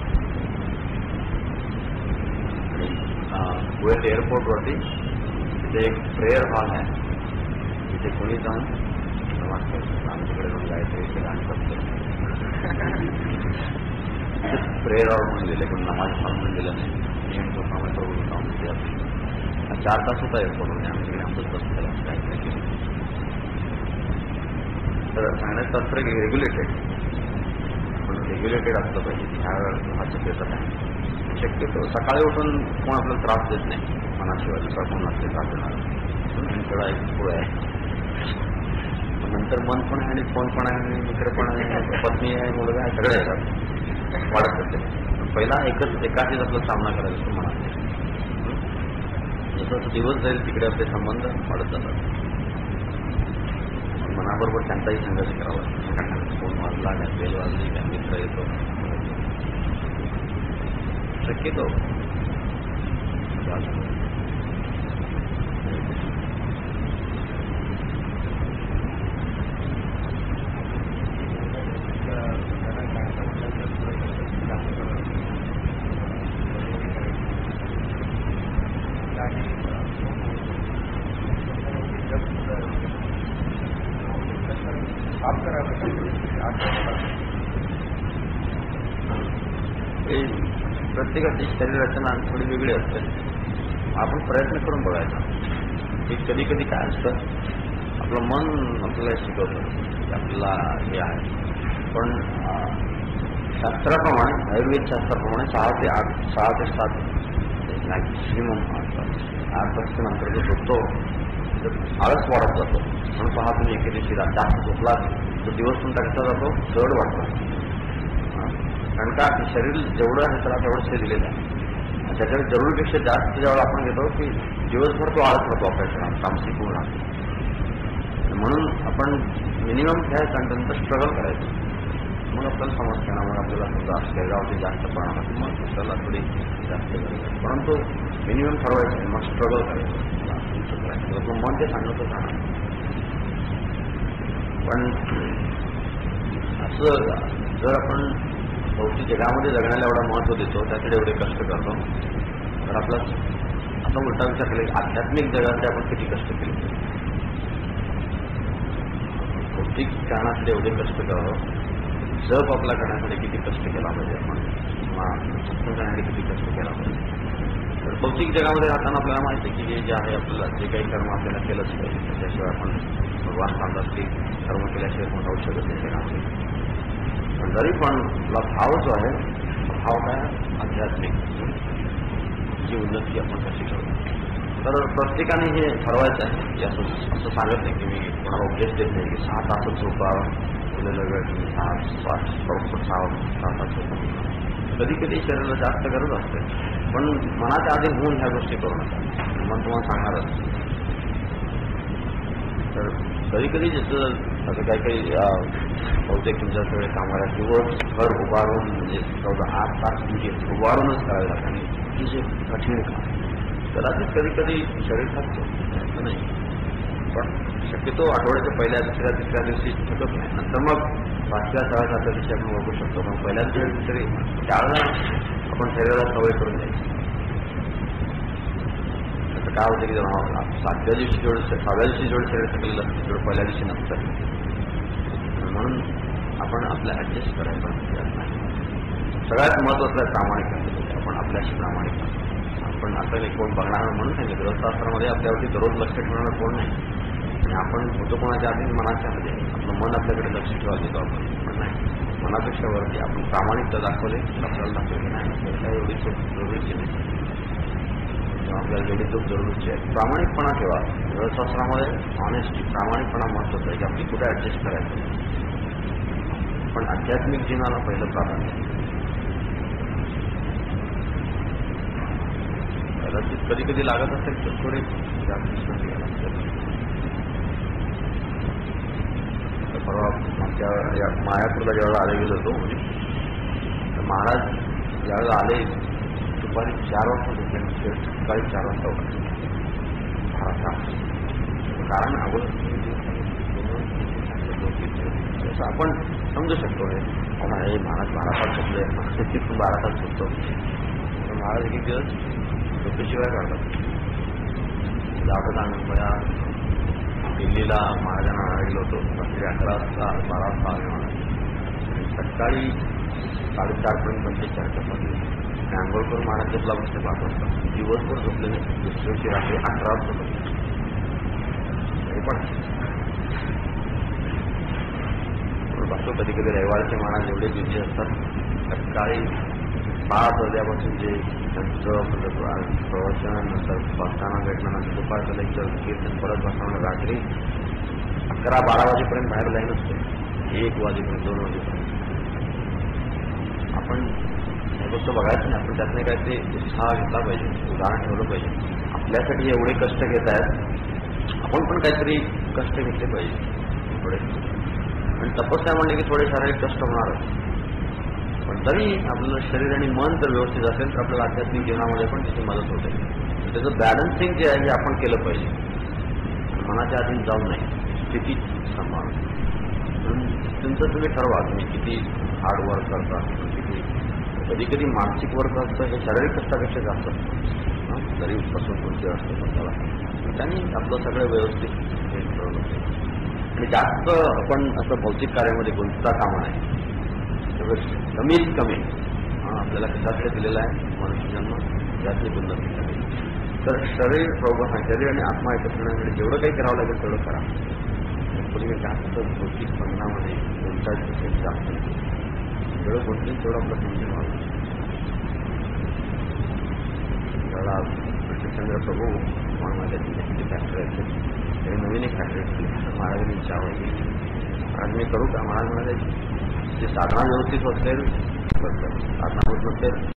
आणि कुवेत एअरपोर्टवरती तिथे एक प्रेयर हॉल आहे, तिथे कोणी जाऊन नमाज करतो. आमच्याकडे जाऊन गायत्री केलं आणि करतो प्रेयर हॉल म्हणून दिले, पण नमाज हॉल म्हणून दिलं नाही. नियम प्रमाणे करून जाऊन दिले. चार तास होता एअरपोर्टमध्ये आम्ही तिकडे आमचंच बस केला काय काय केलं. तर सांगण्याचं तात्पर्य की रेग्युलेटेड, पण रेग्युलेटेड असलं पाहिजे. ह्या हा शक्यता आहे. शक्यतो सकाळी उठून कोण आपल्याला त्रास देत नाही मनाशिवाय, दुसरा कोण नसते त्रास देणार. आणि सगळा एक पुढे आहे. नंतर मन पण आहे आणि फोन पण आहे आणि मित्र पण आहे, पत्नी आहे, मुलगा आहे, सगळे येतात वाढत असते. पहिला एकच एकाचीच आपला सामना करायचा असतो मनात. जसं दिवस जाईल तिकडे आपले संबंध वाढत जातात. मनाबरोबर त्यांचाही संघर्ष करावा. फोन वाजला काय बेल वाजली काय मित्र येतो शक्यतो प्रत्येकाची शरीर रचना थोडी वेगळी असते. आपण प्रयत्न करून बघायचा की कधी कधी काय असतं आपलं मन आपल्याला शिकवतं की आपल्याला हे आहे. पण शास्त्राप्रमाणे आयुर्वेद शास्त्राप्रमाणे सहा ते आठ सहा ते सात मॅक्सिमम असतात. आठ तासानंतर जो झोपतो तर आळस वाढत जातो. म्हणून पहा तुम्ही एके दिवशी जास्त झोपला तो दिवस तुमचा कसा जातो जड वाटतो. कारण का शरीर जेवढं आहे त्याला तेवढंच ते दिलेलं आहे. त्याच्याकडे जरुरीपेक्षा जास्त जेवढं आपण घेतो की दिवसभर तो आळस राहतो आपल्या शरीरात तामसिक होऊन राहतो. म्हणून आपण मिनिमम घ्यायचं आणि नंतर स्ट्रगल करायचं. मग आपल्याला समजतं ना, मग आपल्याला समजा शरीरावरती जास्त प्रमाणात मग आपल्याला थोडी जास्त गरज. परंतु मिनिमम ठरवायचं मग स्ट्रगल करायचं करायचं आपलं मन ते सांगतच राहणार. पण असं जर आपण भौतिक जगामध्ये जगण्याला एवढा महत्त्व देतो, त्याकडे एवढे कष्ट करतो, तर आपला असा उलटा विचार केला की आध्यात्मिक जगासाठी आपण किती कष्ट केले. भौतिक कारणासाठी एवढे कष्ट करावं, जप आपला करण्यासाठी किती कष्ट केला पाहिजे आपण, किंवा सत्संग करण्यासाठी किती कष्ट केला पाहिजे. तर भौतिक जगामध्ये राहताना आपल्याला माहिती आहे की हे जे आहे आपल्याला जे काही कर्म आपल्याला केलंच पाहिजे. त्याच्याशिवाय आपण भगवान सांगतात की कर्म केल्याशिवाय कोण राहू शकत नाही जगामध्ये. पण जरी पण आपला भाव जो आहे भाव काय आध्यात्मिक जी उन्नती आपण कशी करू. तर प्रत्येकाने हे ठरवायचं आहे की असं असं सांगत नाही की मी कोणाला उपदेश देत नाही की सहा तासच झोपावं दिलेलं वेळ तुम्ही सहा पाच प्रॉपर सहा सहा तास झोपा. कधी कधी शरीराला जास्त गरज असते, पण मनाच्या आधी होऊन ह्या गोष्टी करू नका. मन तुम्हाला सांगणारच. तर कधी कधी जसं असं काही काही बहुतेक तुमच्या सगळे कामाला दिवस घर उभारून म्हणजे चौदा आठ तास म्हणजे उभारूनच करावे लागतात आणि अतिशय कठीण काम. कदाचित कधी कधी शरीर थकतो असं नाही, पण शक्यतो आठवड्याच्या पहिल्या दुसऱ्या तिसऱ्या दिवशी थकत नाही. नंतर मग पाचव्या सहा सातव्या दिवशी आपण ओळखू शकतो. पण पहिल्या दुसऱ्या दिवशी तरी त्यावेळेला आपण शरीराला सवय करून द्यायची. असं काय होतं की जेव्हा सातव्या दिवशी जेवढं सहाव्या दिवशी जेवढं शरीर थकलेलं असतं तेवढं पहिल्या दिवशी नसतं. म्हणून आपण आपल्या ऍडजस्ट करायला नाही. सगळ्यात महत्वाचं आहे प्रामाणिक. आपण आपल्याशी प्रामाणिक आपण असं नाही कोण बघणार म्हणून सांगितलं. गृहस्थाश्रमामध्ये आपल्यावरती दररोज लक्ष ठेवणार कोण नाही. आणि आपण होतो कोणाच्या आधी मनाच्या मध्ये आपलं मन आपल्याकडे लक्ष ठेवा देतो आपण. पण नाही, मनापेक्षा वरती आपण प्रामाणिकता दाखवले आपल्याला दाखवले नाही आपल्याला एवढी चूक जरुरीची नाही. आपल्याला जेवढी चूक जरुरीची आहे प्रामाणिकपणा ठेवा. गृहस्थाश्रमामध्ये ऑनेस्टी प्रामाणिकपणा महत्वाचा आहे की आपली कुठे ऍडजस्ट करायचं. पण आध्यात्मिक जीवनाला पहिलं प्राधान्य. कदाचित कधी कधी लागत असेल तर थोडे जास्त परवा आमच्या मायापूरला ज्यावेळेला आले गेलो होतो म्हणजे तर महाराज ज्यावेळेला आले दुपारी चार वाजता झोपले. सकाळी चार वाजता उठले. कारण अगोदर असं आपण समजू शकतो. हे महाराज बारा तास झोपले तिथून बारा तास झोपतो. महाराज एक दिवस झोपेशिवाय काढतात. जावं आम्ही बऱ्या दिल्लीला महाराजांना आणायला गेलो होतो. रात्री अकरा वाजता बारा वाजता आले महाराज. सकाळी साडेचारपर्यंत पंचेचार चपाती आणि आंघोळ करून महाराज झोपला बसते पाच वाजता. दिवसभर झोपले नाही. दुसऱ्या दिवशी रात्री अकरा वाजता झोपले. पण बघतो कधी कधी रविवारचे महाराज एवढे बिझी असतात. सकाळी पाच वाजल्यापासून जे त्यांचं प्रवचन नंतर बसताना भेटणं नंतर दुपारचं लेक्चर कीर्तन परत बसताना रात्री अकरा बारा वाजेपर्यंत बाहेर लाईन असते. एक वाजेपर्यंत दोन वाजेपर्यंत आपण हे गोष्ट बघायचं नाही. आपण त्यातनं काय ते उत्साह घेतला पाहिजे. उदाहरण ठेवलं पाहिजे. आपल्यासाठी एवढे कष्ट घेत आहेत आपण पण काहीतरी कष्ट घेतले पाहिजे थोडे. आणि तपस्या म्हणले की थोडे शारीरिक कष्ट होणारच. पण तरी आपलं शरीर आणि मन जर व्यवस्थित असेल तर आपल्याला आध्यात्मिक जीवनामध्ये पण त्याची मदत होते. त्याचं बॅलन्सिंग जे आहे हे आपण केलं पाहिजे. मनाच्या अधीन जाऊ नये. स्थिती सांभाळ. म्हणून तुमचं तुम्ही ठरवा तुम्ही किती हार्ड वर्क करता. किती कधी कधी मानसिक वर्क असतं हे शारीरिक कष्टापेक्षा जास्त असतं. तरी बसून कोणते असतं स्वतःला त्यांनी आपलं सगळं व्यवस्थित हे ठरवलं. आणि जास्त आपण असं भौतिक कार्यामध्ये गुंतता कामा नये. कमीत कमी आपल्याला कशाकडे दिलेला आहे मनुष्य जन्म यातली उन्नती करावी. तर शरीर प्रौढ शरीर आणि आत्मा एकत्र येण्यासाठी जेवढं काही करावं लागेल तेवढं करा. पूर्वी जास्त भौतिक बंधनामध्ये गुंतायचं जास्त जेवढं गुंतली तेवढं आपलं समजून व्हावं. त्याला कृष्णचंद्र प्रभू म्हणून माझ्या किती फॅक्टरी आहेत तरी नवीन एक फॅक्टरी केली. महाराजांनी इच्छा होती आज मी करू का. महाराज म्हणाले जे साधना व्यवस्थित असेल साधना होत नसेल